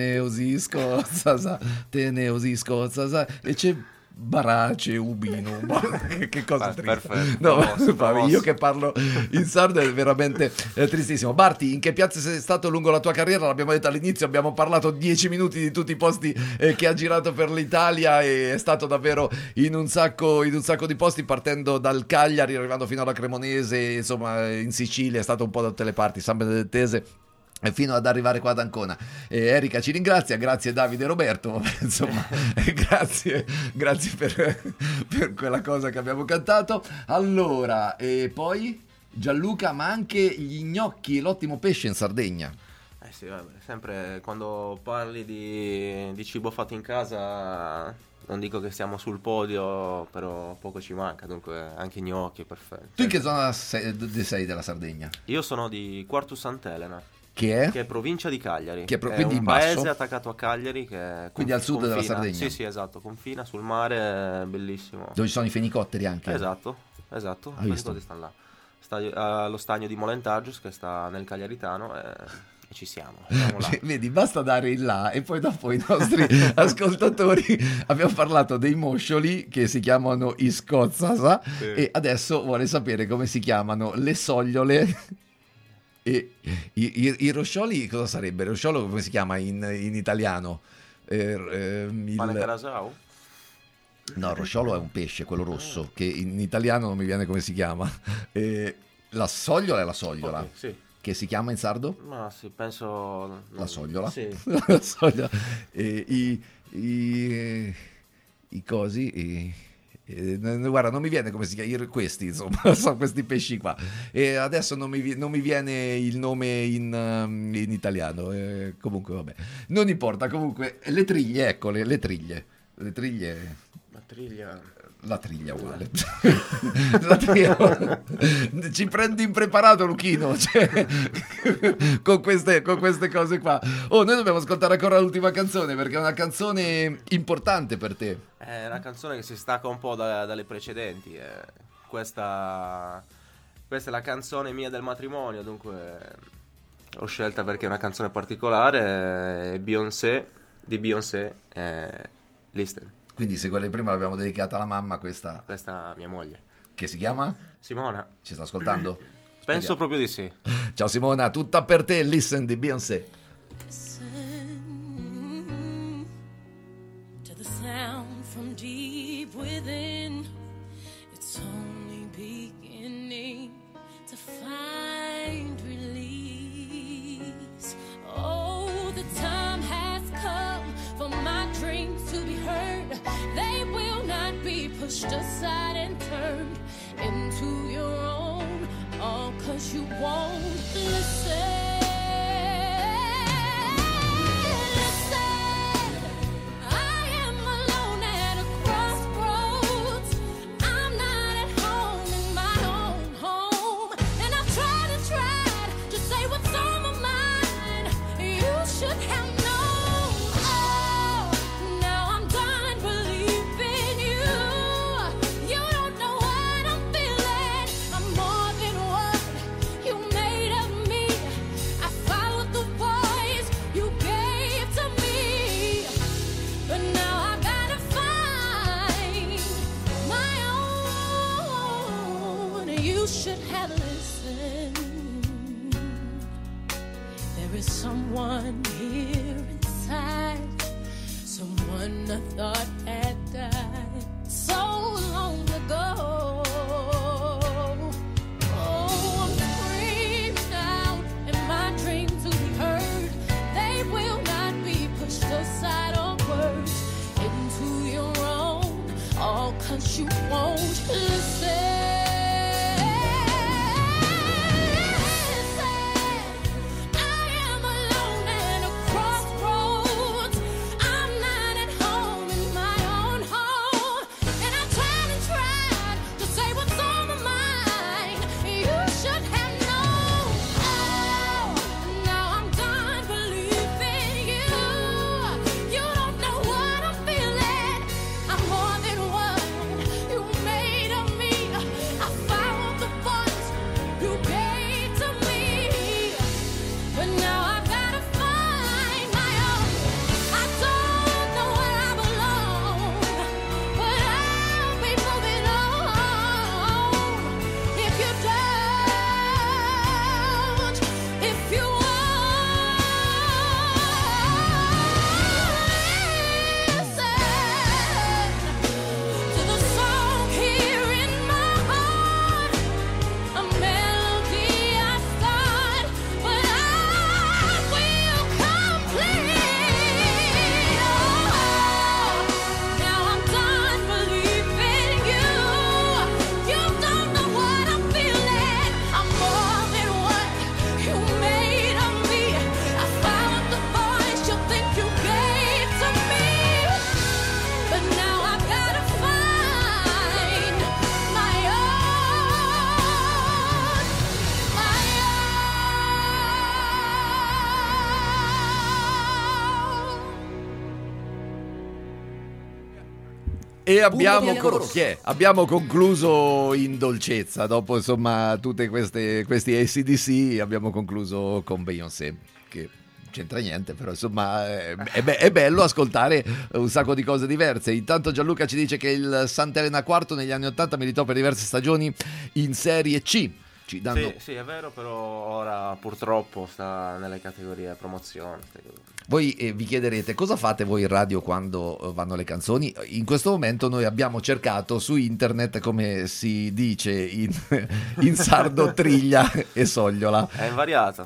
e c'è Barace Ubino. Che cosa triste. Perfetto. No, Famoso. io che parlo in sardo è veramente tristissimo. Barti, in che piazza sei stato lungo la tua carriera? L'abbiamo detto all'inizio, abbiamo parlato 10 minuti di tutti i posti che ha girato per l'Italia, e è stato davvero in un sacco di posti, partendo dal Cagliari, arrivando fino alla Cremonese, insomma in Sicilia, è stato un po' da tutte le parti, San Benedettese, fino ad arrivare qua ad Ancona. Erika ci ringrazia, grazie Davide e Roberto, insomma, grazie per quella cosa che abbiamo cantato. Allora, e poi Gianluca, ma anche gli gnocchi e l'ottimo pesce in Sardegna. Sì, vabbè, sempre quando parli di cibo fatto in casa, non dico che siamo sul podio, però poco ci manca, dunque anche gnocchi, perfetto. Tu in che zona sei della Sardegna? Io sono di Quartu Sant'Elena. Che è provincia di Cagliari, che è quindi un in paese basso, attaccato a Cagliari, che quindi al sud della Sardegna. Sì, esatto, confina sul mare, bellissimo. Dove ci sono i fenicotteri anche. Esatto. Hai visto? Stanno là. Lo stagno di Molentagius, che sta nel Cagliaritano, e ci siamo là. Vedi, basta dare il là, e poi dopo i nostri ascoltatori, abbiamo parlato dei moscioli che si chiamano i Scozzasa, e adesso vuole sapere come si chiamano le sogliole. E i roscioli cosa sarebbe? Il rosciolo come si chiama in italiano? Pane carasau? No, il rosciolo è un pesce, quello rosso, che in italiano non mi viene come si chiama. La sogliola è la sogliola. Okay, sì. Che si chiama in sardo? Ma sì, penso... La sogliola? Sì. La sogliola. I cosi... guarda, non mi viene come si chiama, questi, insomma, sono questi pesci qua, e adesso non mi viene il nome in italiano, comunque vabbè, non importa. Comunque le triglie, ecco, le triglie, la triglia uguale. Ci prendi impreparato, Luchino, cioè, con queste cose qua. Noi dobbiamo ascoltare ancora l'ultima canzone, perché è una canzone importante per te. È una canzone che si stacca un po' dalle precedenti. Questa è la canzone mia del matrimonio, dunque l'ho scelta perché è una canzone particolare, di Beyoncé, Listen. Quindi se quella di prima l'abbiamo dedicata alla mamma, questa mia moglie. Che si chiama? Simona. Ci sta ascoltando? Penso proprio di sì. Ciao Simona, tutta per te, Listen di Beyoncé. To the sound from deep within, it's only beginning to find release. Oh, the time has come for my dreams to be heard. They will not be pushed aside and turned into your own, all 'cause you won't listen. Someone here inside, someone I thought had died so long ago. Oh, I'm screaming out, and my dreams will be heard. They will not be pushed aside or words into your own, all 'cause you won't listen. E abbiamo concluso in dolcezza, dopo insomma tutte questi AC/DC, abbiamo concluso con Beyoncé, che c'entra niente, però insomma è bello ascoltare un sacco di cose diverse. Intanto Gianluca ci dice che il Sant'Elena IV negli anni 80 militò per diverse stagioni in Serie C. Ci danno... Sì, è vero, però ora purtroppo sta nelle categorie promozione. Voi vi chiederete cosa fate voi in radio quando vanno le canzoni. In questo momento noi abbiamo cercato su internet, come si dice in sardo, triglia e sogliola. È invariato,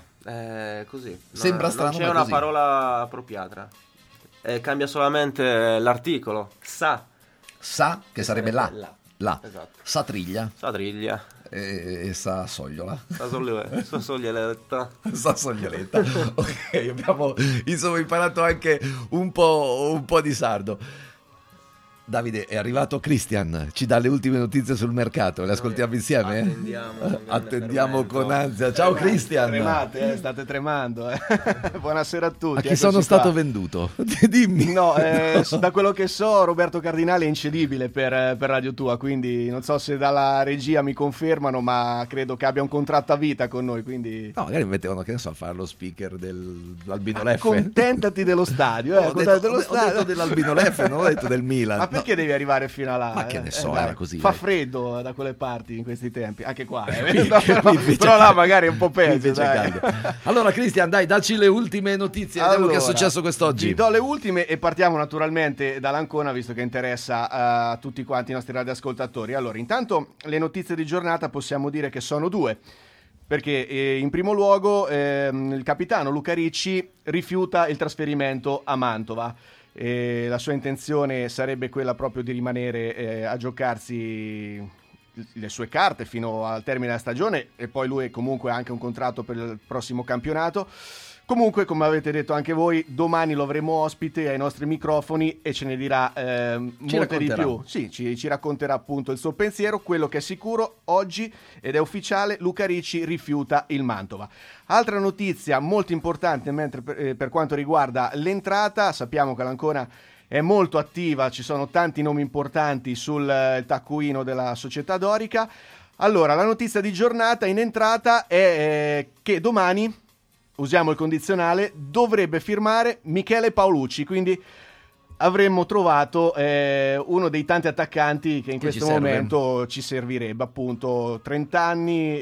è così. Sembra strano, non c'è ma una così. parola appropriata. Cambia solamente l'articolo. Sa, che sarebbe la. Esatto. Satriglia. Satriglia. E sa sogliola. Sa soglioletta. Sa soglioletta. Ok, abbiamo insomma imparato anche un po' di sardo. Davide, è arrivato Christian, ci dà le ultime notizie sul mercato, le ascoltiamo insieme? Attendiamo con ansia. Ciao Christian. Tremate, state tremando. Buonasera a tutti. A chi sono stato venduto? Dimmi. No, da quello che so Roberto Cardinale è incedibile per Radio Tua, quindi non so se dalla regia mi confermano, ma credo che abbia un contratto a vita con noi, quindi... No, magari mettevano, che ne so, a fare lo speaker dell'Albino Leffe. Contentati dello stadio. Ho detto dell'Albino Leffe, non ho detto del Milan. Ma perché devi arrivare fino a là? Ma che ne so, era così. Fa freddo da quelle parti in questi tempi, anche qua. Però là magari è un po' peggio. Allora Christian, dai, dacci le ultime notizie, vediamo che è successo quest'oggi. Vi do le ultime e partiamo naturalmente dall'Ancona, visto che interessa a tutti quanti i nostri radioascoltatori. Allora, intanto le notizie di giornata possiamo dire che sono due. Perché in primo luogo il capitano Luca Ricci rifiuta il trasferimento a Mantova. La sua intenzione sarebbe quella proprio di rimanere a giocarsi le sue carte fino al termine della stagione, e poi lui comunque ha anche un contratto per il prossimo campionato. Comunque, come avete detto anche voi, domani lo avremo ospite ai nostri microfoni e ce ne dirà molte di più. Sì, ci racconterà appunto il suo pensiero. Quello che è sicuro oggi, ed è ufficiale, Luca Ricci rifiuta il Mantova. Altra notizia molto importante mentre per quanto riguarda l'entrata, sappiamo che l'Ancona è molto attiva, ci sono tanti nomi importanti sul taccuino della società dorica. Allora, la notizia di giornata in entrata è che domani, usiamo il condizionale, dovrebbe firmare Michele Paolucci, quindi avremmo trovato uno dei tanti attaccanti che in questo momento ci servirebbe, appunto 30 anni,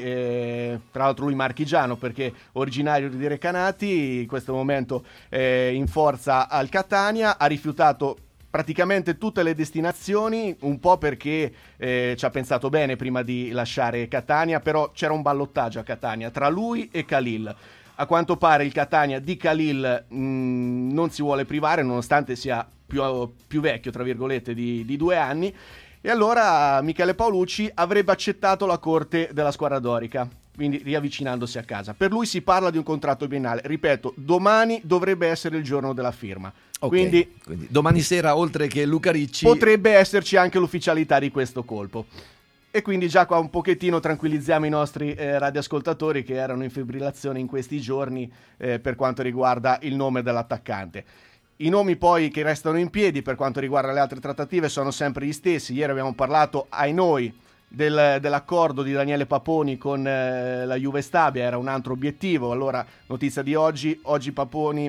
tra l'altro lui marchigiano perché originario di Recanati, in questo momento in forza al Catania, ha rifiutato praticamente tutte le destinazioni, un po' perché ci ha pensato bene prima di lasciare Catania, però c'era un ballottaggio a Catania tra lui e Khalil. A quanto pare il Catania di Khalil non si vuole privare, nonostante sia più vecchio, tra virgolette, di 2 anni. E allora Michele Paolucci avrebbe accettato la corte della squadra dorica, quindi riavvicinandosi a casa. Per lui si parla di un contratto biennale. Ripeto, domani dovrebbe essere il giorno della firma. Ok, Quindi domani sera, oltre che Luca Ricci, potrebbe esserci anche l'ufficialità di questo colpo. E quindi già qua un pochettino tranquillizziamo i nostri radioascoltatori che erano in fibrillazione in questi giorni per quanto riguarda il nome dell'attaccante. I nomi poi che restano in piedi per quanto riguarda le altre trattative sono sempre gli stessi. Ieri abbiamo parlato, ai noi, dell'accordo di Daniele Paponi con la Juve Stabia, era un altro obiettivo. Allora, notizia di oggi Paponi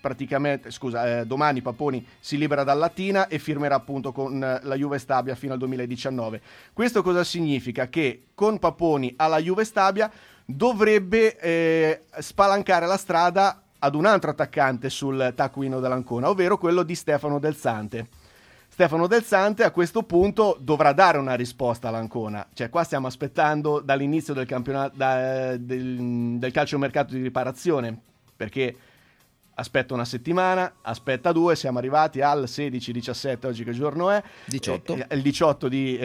domani Paponi si libera dal Latina e firmerà appunto con la Juve Stabia fino al 2019. Questo cosa significa? Che con Paponi alla Juve Stabia dovrebbe spalancare la strada ad un altro attaccante sul taccuino dell'Ancona, ovvero quello di Stefano Del Sante. Stefano Del Sante a questo punto dovrà dare una risposta all'Ancona, cioè qua stiamo aspettando dall'inizio del campionato del calciomercato di riparazione, perché aspetta una settimana, aspetta 2, siamo arrivati al 16-17, oggi che giorno è? 18. Il 18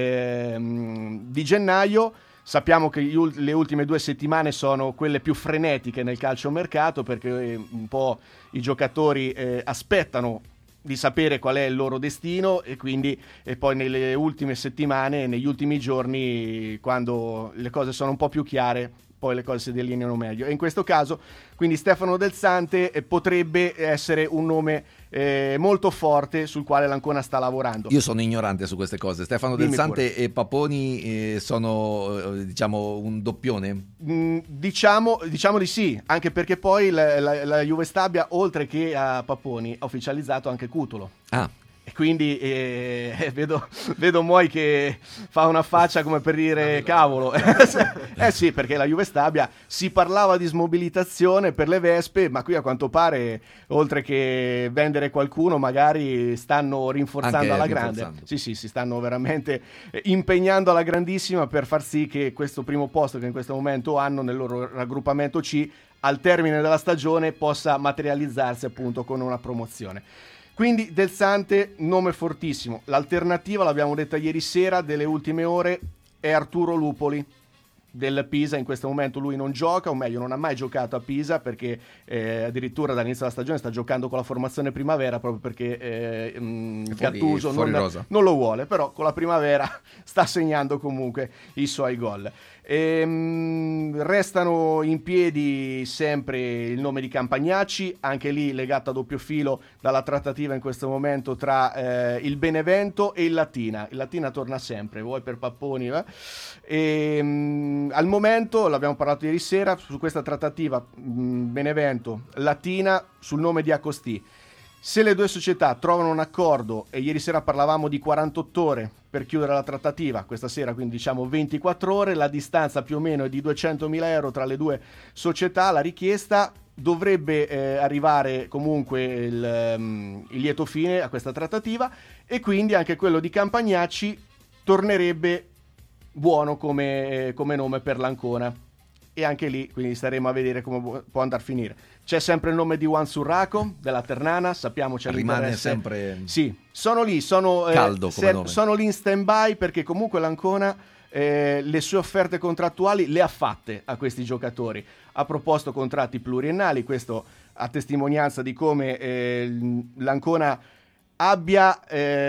di gennaio. Sappiamo che le ultime 2 settimane sono quelle più frenetiche nel calciomercato, perché un po' i giocatori aspettano di sapere qual è il loro destino e quindi poi nelle ultime settimane, negli ultimi giorni, quando le cose sono un po' più chiare, poi le cose si delineano meglio. E in questo caso quindi Stefano Del Sante potrebbe essere un nome molto forte sul quale l'Ancona sta lavorando. Io sono ignorante su queste cose. Stefano Del Dimmi Sante pure. e Paponi sono diciamo un doppione? Diciamo di sì, anche perché poi la Juve Stabia, oltre che a Paponi, ha ufficializzato anche Cutolo. E quindi vedo Moi che fa una faccia come per dire cavolo. Sì, perché la Juve Stabia si parlava di smobilitazione per le Vespe, ma qui a quanto pare, oltre che vendere qualcuno, magari stanno rinforzando Anche alla grande. Sì, si stanno veramente impegnando alla grandissima per far sì che questo primo posto che in questo momento hanno nel loro raggruppamento C, al termine della stagione, possa materializzarsi appunto con una promozione. Quindi Del Sante, nome fortissimo. L'alternativa, l'abbiamo detta ieri sera, delle ultime ore, è Arturo Lupoli del Pisa. In questo momento lui non gioca, o meglio non ha mai giocato a Pisa, perché addirittura dall'inizio della stagione sta giocando con la formazione primavera, proprio perché Gattuso non lo vuole, però con la primavera sta segnando comunque i suoi gol. Restano in piedi sempre il nome di Campagnacci, anche lì legato a doppio filo dalla trattativa in questo momento tra il Benevento e il Latina. Il Latina torna sempre, vuoi per Papponi, al momento, l'abbiamo parlato ieri sera, su questa trattativa Benevento-Latina sul nome di Acostì. Se le due società trovano un accordo, e ieri sera parlavamo di 48 ore per chiudere la trattativa, questa sera quindi diciamo 24 ore, la distanza più o meno è di 200.000 euro tra le due società, la richiesta dovrebbe arrivare comunque il lieto fine a questa trattativa, e quindi anche quello di Campagnacci tornerebbe buono come nome per l'Ancona. E anche lì quindi staremo a vedere come può andare a finire. C'è sempre il nome di Juan Surraco della Ternana, sappiamo c'è rimane l'interesse. sempre Sì, sono lì, caldo come nome. Sono lì in stand-by, perché comunque l'Ancona le sue offerte contrattuali le ha fatte a questi giocatori. Ha proposto contratti pluriennali, questo a testimonianza di come l'Ancona abbia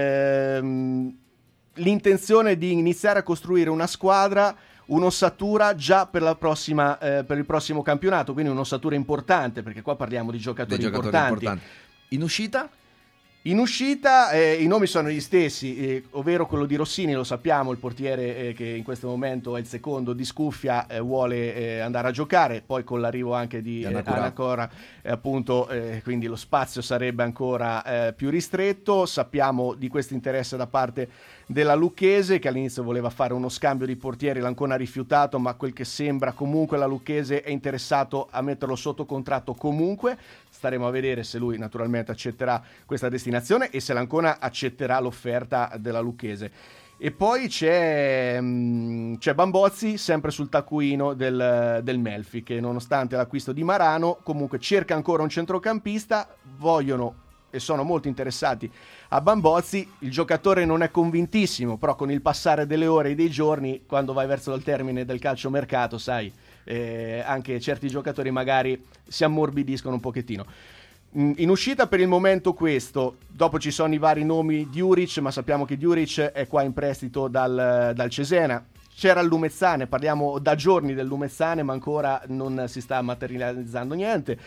l'intenzione di iniziare a costruire una squadra, un'ossatura già per il prossimo campionato, quindi un'ossatura importante, perché qua parliamo di giocatori importanti. In uscita? In uscita i nomi sono gli stessi, ovvero quello di Rossini, lo sappiamo, il portiere che in questo momento è il secondo di Scuffia, vuole andare a giocare, poi con l'arrivo anche di Anacora, appunto, quindi lo spazio sarebbe ancora più ristretto. Sappiamo di questo interesse da parte della Lucchese, che all'inizio voleva fare uno scambio di portieri, l'Ancona ha rifiutato, ma quel che sembra comunque la Lucchese è interessato a metterlo sotto contratto comunque. Staremo a vedere se lui naturalmente accetterà questa destinazione e se l'Ancona accetterà l'offerta della Lucchese. E poi c'è Bambozzi, sempre sul taccuino del Melfi, che nonostante l'acquisto di Marano comunque cerca ancora un centrocampista. Vogliono e sono molto interessati a Bambozzi. Il giocatore non è convintissimo, però con il passare delle ore e dei giorni, quando vai verso il termine del calciomercato, sai, anche certi giocatori magari si ammorbidiscono un pochettino. In uscita per il momento questo, dopo ci sono i vari nomi di Juric, ma sappiamo che Juric è qua in prestito dal Cesena. C'era il Lumezzane, parliamo da giorni del Lumezzane, ma ancora non si sta materializzando niente.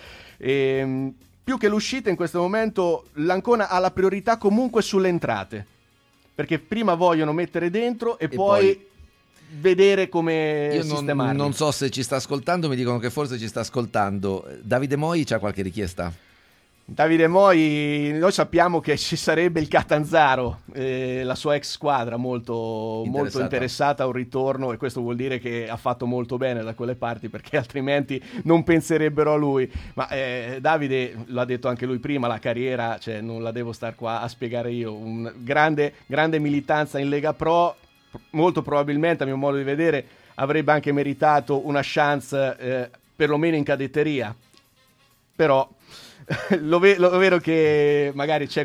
Più che l'uscita in questo momento l'Ancona ha la priorità comunque sulle entrate, perché prima vogliono mettere dentro e poi vedere come sistemarli. Non so se ci sta ascoltando, mi dicono che forse ci sta ascoltando. Davide Moi c'ha qualche richiesta? Davide Moi, noi sappiamo che ci sarebbe il Catanzaro, la sua ex squadra molto interessata a un ritorno, e questo vuol dire che ha fatto molto bene da quelle parti, perché altrimenti non penserebbero a lui. Ma Davide, l'ha detto anche lui prima, la carriera, cioè, non la devo star qua a spiegare io, un grande militanza in Lega Pro, molto probabilmente a mio modo di vedere avrebbe anche meritato una chance perlomeno in cadetteria, però lo vedo che magari c'è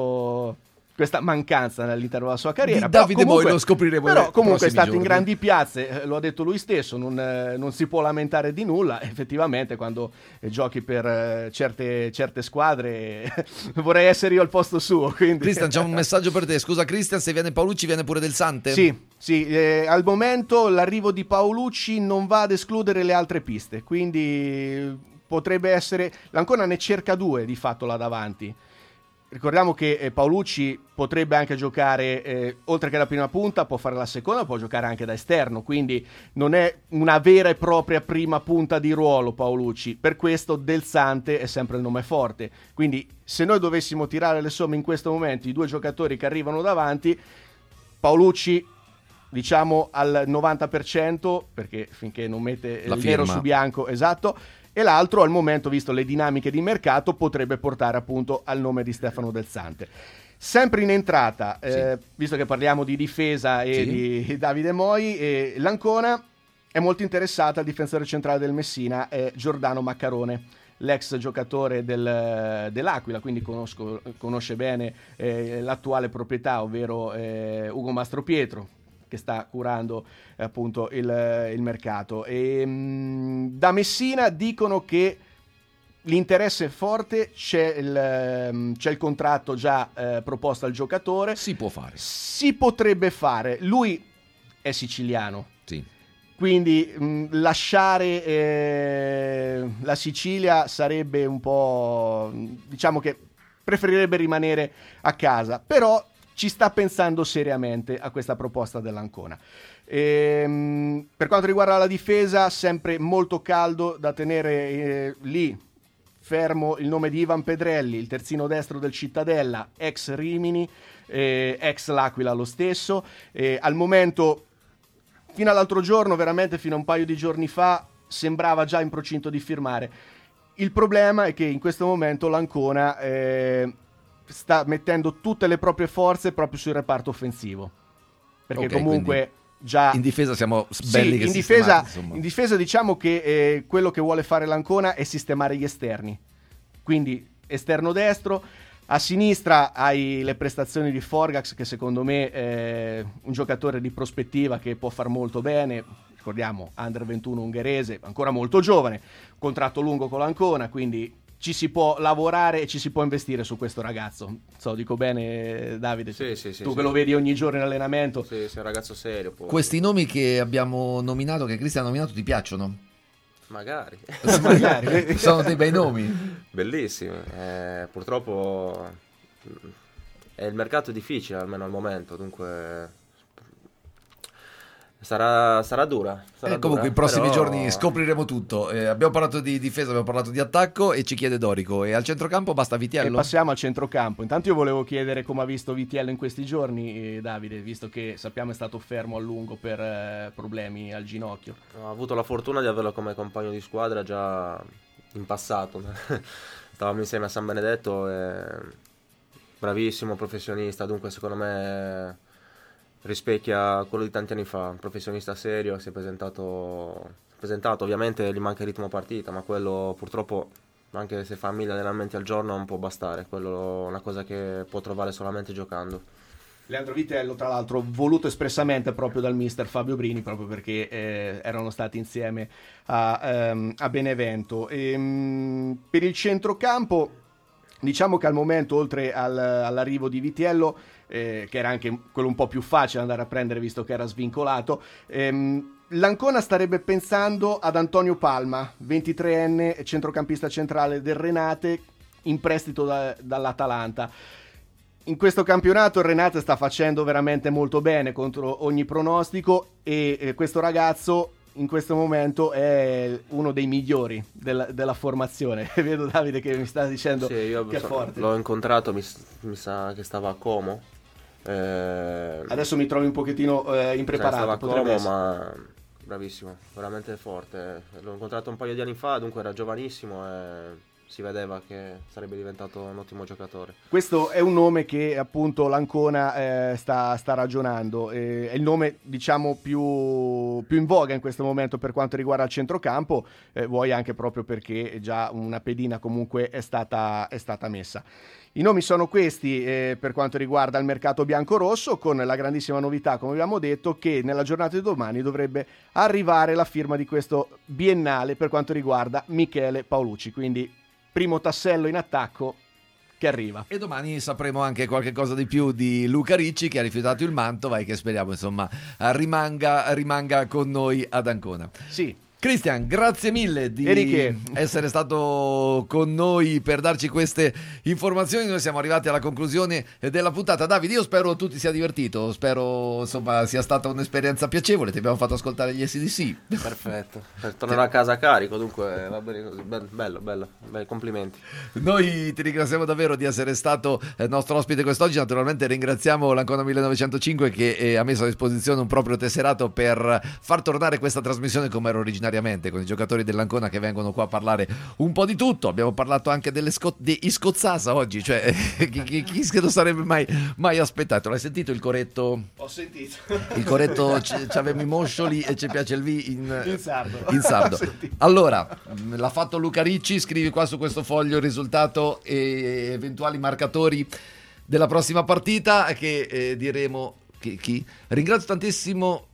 questa mancanza all'interno della sua carriera. Di Davide Moi lo scopriremo. Però comunque è stato giorni. in grandi piazze, lo ha detto lui stesso, non si può lamentare di nulla. Effettivamente quando giochi per certe squadre vorrei essere io al posto suo. Cristian, c'è un messaggio per te. Scusa Cristian, se viene Paolucci viene pure Del Sante? Sì, al momento l'arrivo di Paolucci non va ad escludere le altre piste, quindi potrebbe essere, l'Ancona ne cerca due di fatto là davanti. Ricordiamo che Paolucci potrebbe anche giocare, oltre che la prima punta, può fare la seconda, può giocare anche da esterno, quindi non è una vera e propria prima punta di ruolo Paolucci. Per questo Del Sante è sempre il nome forte. Quindi se noi dovessimo tirare le somme in questo momento, i due giocatori che arrivano davanti, Paolucci diciamo al 90%, perché finché non mette il nero su bianco, esatto, e l'altro al momento, visto le dinamiche di mercato, potrebbe portare appunto al nome di Stefano Del Sante. Sempre in entrata, visto che parliamo di difesa e di Davide Moi, l'Ancona è molto interessata al difensore centrale del Messina, Giordano Maccarone, l'ex giocatore dell'Aquila, quindi conosce bene l'attuale proprietà, ovvero Ugo Mastropietro, che sta curando appunto il mercato. E da Messina dicono che l'interesse è forte, c'è il contratto già proposto al giocatore. Si può fare. Si potrebbe fare. Lui è siciliano. Sì. Quindi lasciare la Sicilia sarebbe un po', diciamo che preferirebbe rimanere a casa, però ci sta pensando seriamente a questa proposta dell'Ancona. Per quanto riguarda la difesa, sempre molto caldo da tenere lì fermo il nome di Ivan Pedrelli, il terzino destro del Cittadella, ex Rimini, ex L'Aquila lo stesso. Al momento, fino all'altro giorno, veramente fino a un paio di giorni fa, sembrava già in procinto di firmare. Il problema è che in questo momento l'Ancona sta mettendo tutte le proprie forze proprio sul reparto offensivo, perché comunque già in difesa siamo belli che in difesa diciamo che quello che vuole fare l'Ancona è sistemare gli esterni, quindi esterno destro, a sinistra hai le prestazioni di Forgax, che secondo me è un giocatore di prospettiva che può far molto bene. Ricordiamo, Under 21 ungherese, ancora molto giovane, contratto lungo con l'Ancona, quindi ci si può lavorare e ci si può investire su questo ragazzo. Dico bene, Davide? Sì, tu che lo vedi ogni giorno in allenamento. Sì, sei un ragazzo serio. Poi. Questi nomi che abbiamo nominato, che Cristian ha nominato, ti piacciono? Magari. Sono dei bei nomi. Bellissimi. Purtroppo è il mercato difficile, almeno al momento, dunque sarà dura. Comunque i prossimi giorni scopriremo tutto. Abbiamo parlato di difesa, abbiamo parlato di attacco e ci chiede Dorico. E al centrocampo basta Vitiello? E passiamo al centrocampo. Intanto io volevo chiedere come ha visto Vitiello in questi giorni, Davide, visto che sappiamo è stato fermo a lungo per problemi al ginocchio. Ho avuto la fortuna di averlo come compagno di squadra già in passato. Stavamo insieme a San Benedetto, bravissimo, professionista, dunque secondo me rispecchia quello di tanti anni fa, un professionista serio, si è presentato, ovviamente gli manca il ritmo partita, ma quello purtroppo anche se fa 1000 allenamenti al giorno non può bastare, quello è una cosa che può trovare solamente giocando. Leandro Vitello, tra l'altro, voluto espressamente proprio dal mister Fabio Brini, proprio perché erano stati insieme a Benevento. Per il centrocampo, diciamo che al momento, oltre all'arrivo di Vitello, che era anche quello un po' più facile andare a prendere visto che era svincolato, l'Ancona starebbe pensando ad Antonio Palma, 23enne centrocampista centrale del Renate, in prestito dall'Atalanta. In questo campionato il Renate sta facendo veramente molto bene contro ogni pronostico e questo ragazzo in questo momento è uno dei migliori della formazione. Vedo Davide che mi sta dicendo che è forte. L'ho incontrato, mi sa che stava a Como. Adesso mi trovi un pochettino impreparato. Stava a Como, ma bravissimo, veramente forte. L'ho incontrato un paio di anni fa, dunque era giovanissimo e si vedeva che sarebbe diventato un ottimo giocatore. Questo è un nome che appunto l'Ancona sta ragionando, è il nome diciamo più in voga in questo momento per quanto riguarda il centrocampo, vuoi anche proprio perché già una pedina comunque è stata messa. I nomi sono questi per quanto riguarda il mercato bianco-rosso, con la grandissima novità, come abbiamo detto, che nella giornata di domani dovrebbe arrivare la firma di questo biennale per quanto riguarda Michele Paolucci, quindi primo tassello in attacco che arriva. E domani sapremo anche qualche cosa di più di Luca Ricci, che ha rifiutato il manto, che speriamo insomma rimanga con noi ad Ancona. Sì. Cristian, grazie mille di essere stato con noi per darci queste informazioni. Noi siamo arrivati alla conclusione della puntata. Davide, io spero tu ti sia divertito, spero insomma sia stata un'esperienza piacevole, ti abbiamo fatto ascoltare gli AC/DC. Perfetto, per tornare a casa carico, dunque va bene così, bello, complimenti. Noi ti ringraziamo davvero di essere stato nostro ospite quest'oggi, naturalmente ringraziamo l'Ancona 1905 che ha messo a disposizione un proprio tesserato per far tornare questa trasmissione come era originariamente, con i giocatori dell'Ancona che vengono qua a parlare un po' di tutto. Abbiamo parlato anche di Scozzasa oggi, cioè chi se lo sarebbe mai aspettato. L'hai sentito il coretto? Ho sentito il coretto, c'avevamo i moscioli e ci piace il in sardo. Allora, l'ha fatto Luca Ricci, scrivi qua su questo foglio il risultato e eventuali marcatori della prossima partita che diremo chi? Ringrazio tantissimo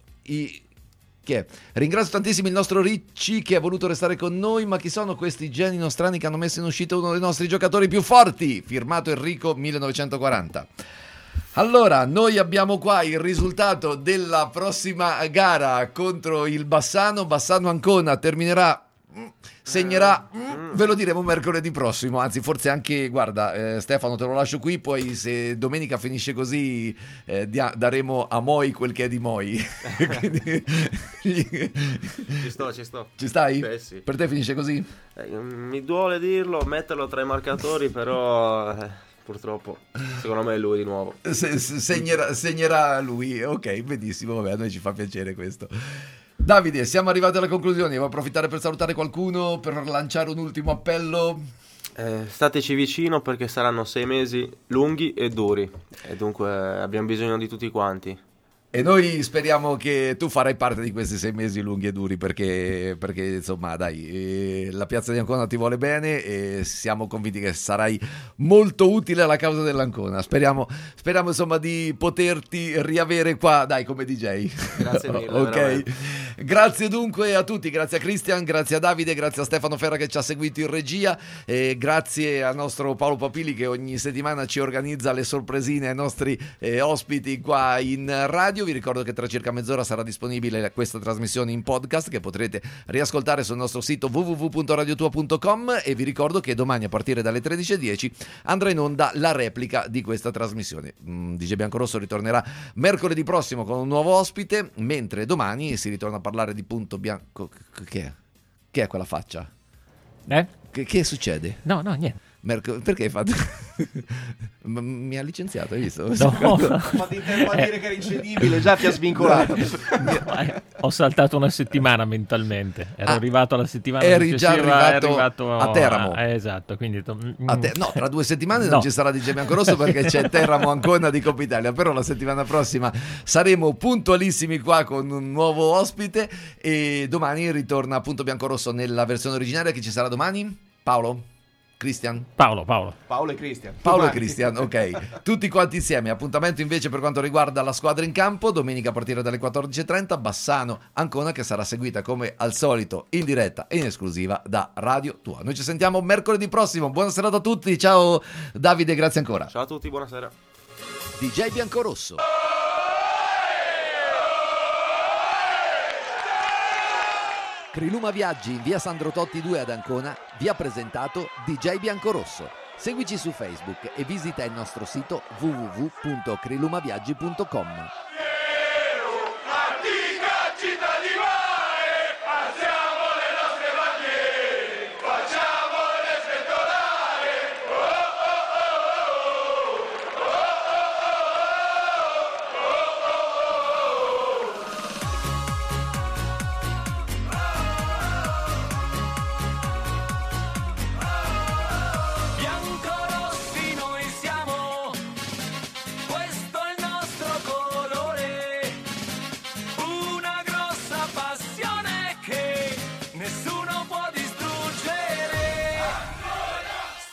il nostro Ricci che ha voluto restare con noi, ma chi sono questi geni nostrani che hanno messo in uscita uno dei nostri giocatori più forti? Firmato Enrico 1940. Allora, noi abbiamo qua il risultato della prossima gara contro il Bassano Ancona, segnerà, ve lo diremo mercoledì prossimo, anzi forse anche, guarda Stefano te lo lascio qui, poi se domenica finisce così daremo a Moi quel che è di Moi. Ci sto. Ci stai? Beh, sì. Per te finisce così? Mi duole dirlo, metterlo tra i marcatori, però purtroppo secondo me è lui di nuovo. Segnerà lui, ok, benissimo, vabbè, a noi ci fa piacere questo. Davide, siamo arrivati alla conclusione, vuoi approfittare per salutare qualcuno, per lanciare un ultimo appello? Stateci vicino perché saranno 6 mesi lunghi e duri e dunque abbiamo bisogno di tutti quanti. E noi speriamo che tu farai parte di questi 6 mesi lunghi e duri perché insomma dai, la piazza di Ancona ti vuole bene e siamo convinti che sarai molto utile alla causa dell'Ancona. Speriamo insomma di poterti riavere qua, dai, come DJ. Grazie mille. Ok, veramente. Grazie dunque a tutti, grazie a Cristian, grazie a Davide, grazie a Stefano Ferra che ci ha seguito in regia e grazie al nostro Paolo Papili che ogni settimana ci organizza le sorpresine ai nostri ospiti qua in radio. Vi ricordo che tra circa mezz'ora sarà disponibile questa trasmissione in podcast che potrete riascoltare sul nostro sito www.radiotua.com e vi ricordo che domani a partire dalle 13:10 andrà in onda la replica di questa trasmissione. DJ Biancorosso ritornerà mercoledì prossimo con un nuovo ospite, mentre domani si ritorna a parlare di Punto Bianco. Che è quella faccia? Che succede? No, niente. Perché hai fatto? Mi ha licenziato, hai visto? No. Ho fatto in tempo a dire che era incedibile, già ti ha svincolato. Ho saltato una settimana mentalmente. Ero arrivato alla settimana eri già arrivato a Teramo. Esatto, quindi no, tra 2 settimane non ci sarà DJ Biancorosso perché c'è Teramo Ancona di Coppa Italia, però la settimana prossima saremo puntualissimi qua con un nuovo ospite e domani ritorna appunto Biancorosso nella versione originaria. Chi ci sarà domani? Paolo? Cristian? Paolo e Cristian. Paolo e Cristian, ok. Tutti quanti insieme. Appuntamento invece per quanto riguarda la squadra in campo, domenica a partire dalle 14.30, Bassano-Ancona, che sarà seguita come al solito in diretta e in esclusiva da Radio Tua. Noi ci sentiamo mercoledì prossimo. Buona serata a tutti. Ciao Davide, grazie ancora. Ciao a tutti, buonasera. DJ Biancorosso. Criluma Viaggi in via Sandro Totti 2 ad Ancona vi ha presentato DJ Biancorosso. Seguici su Facebook e visita il nostro sito www.crilumaviaggi.com.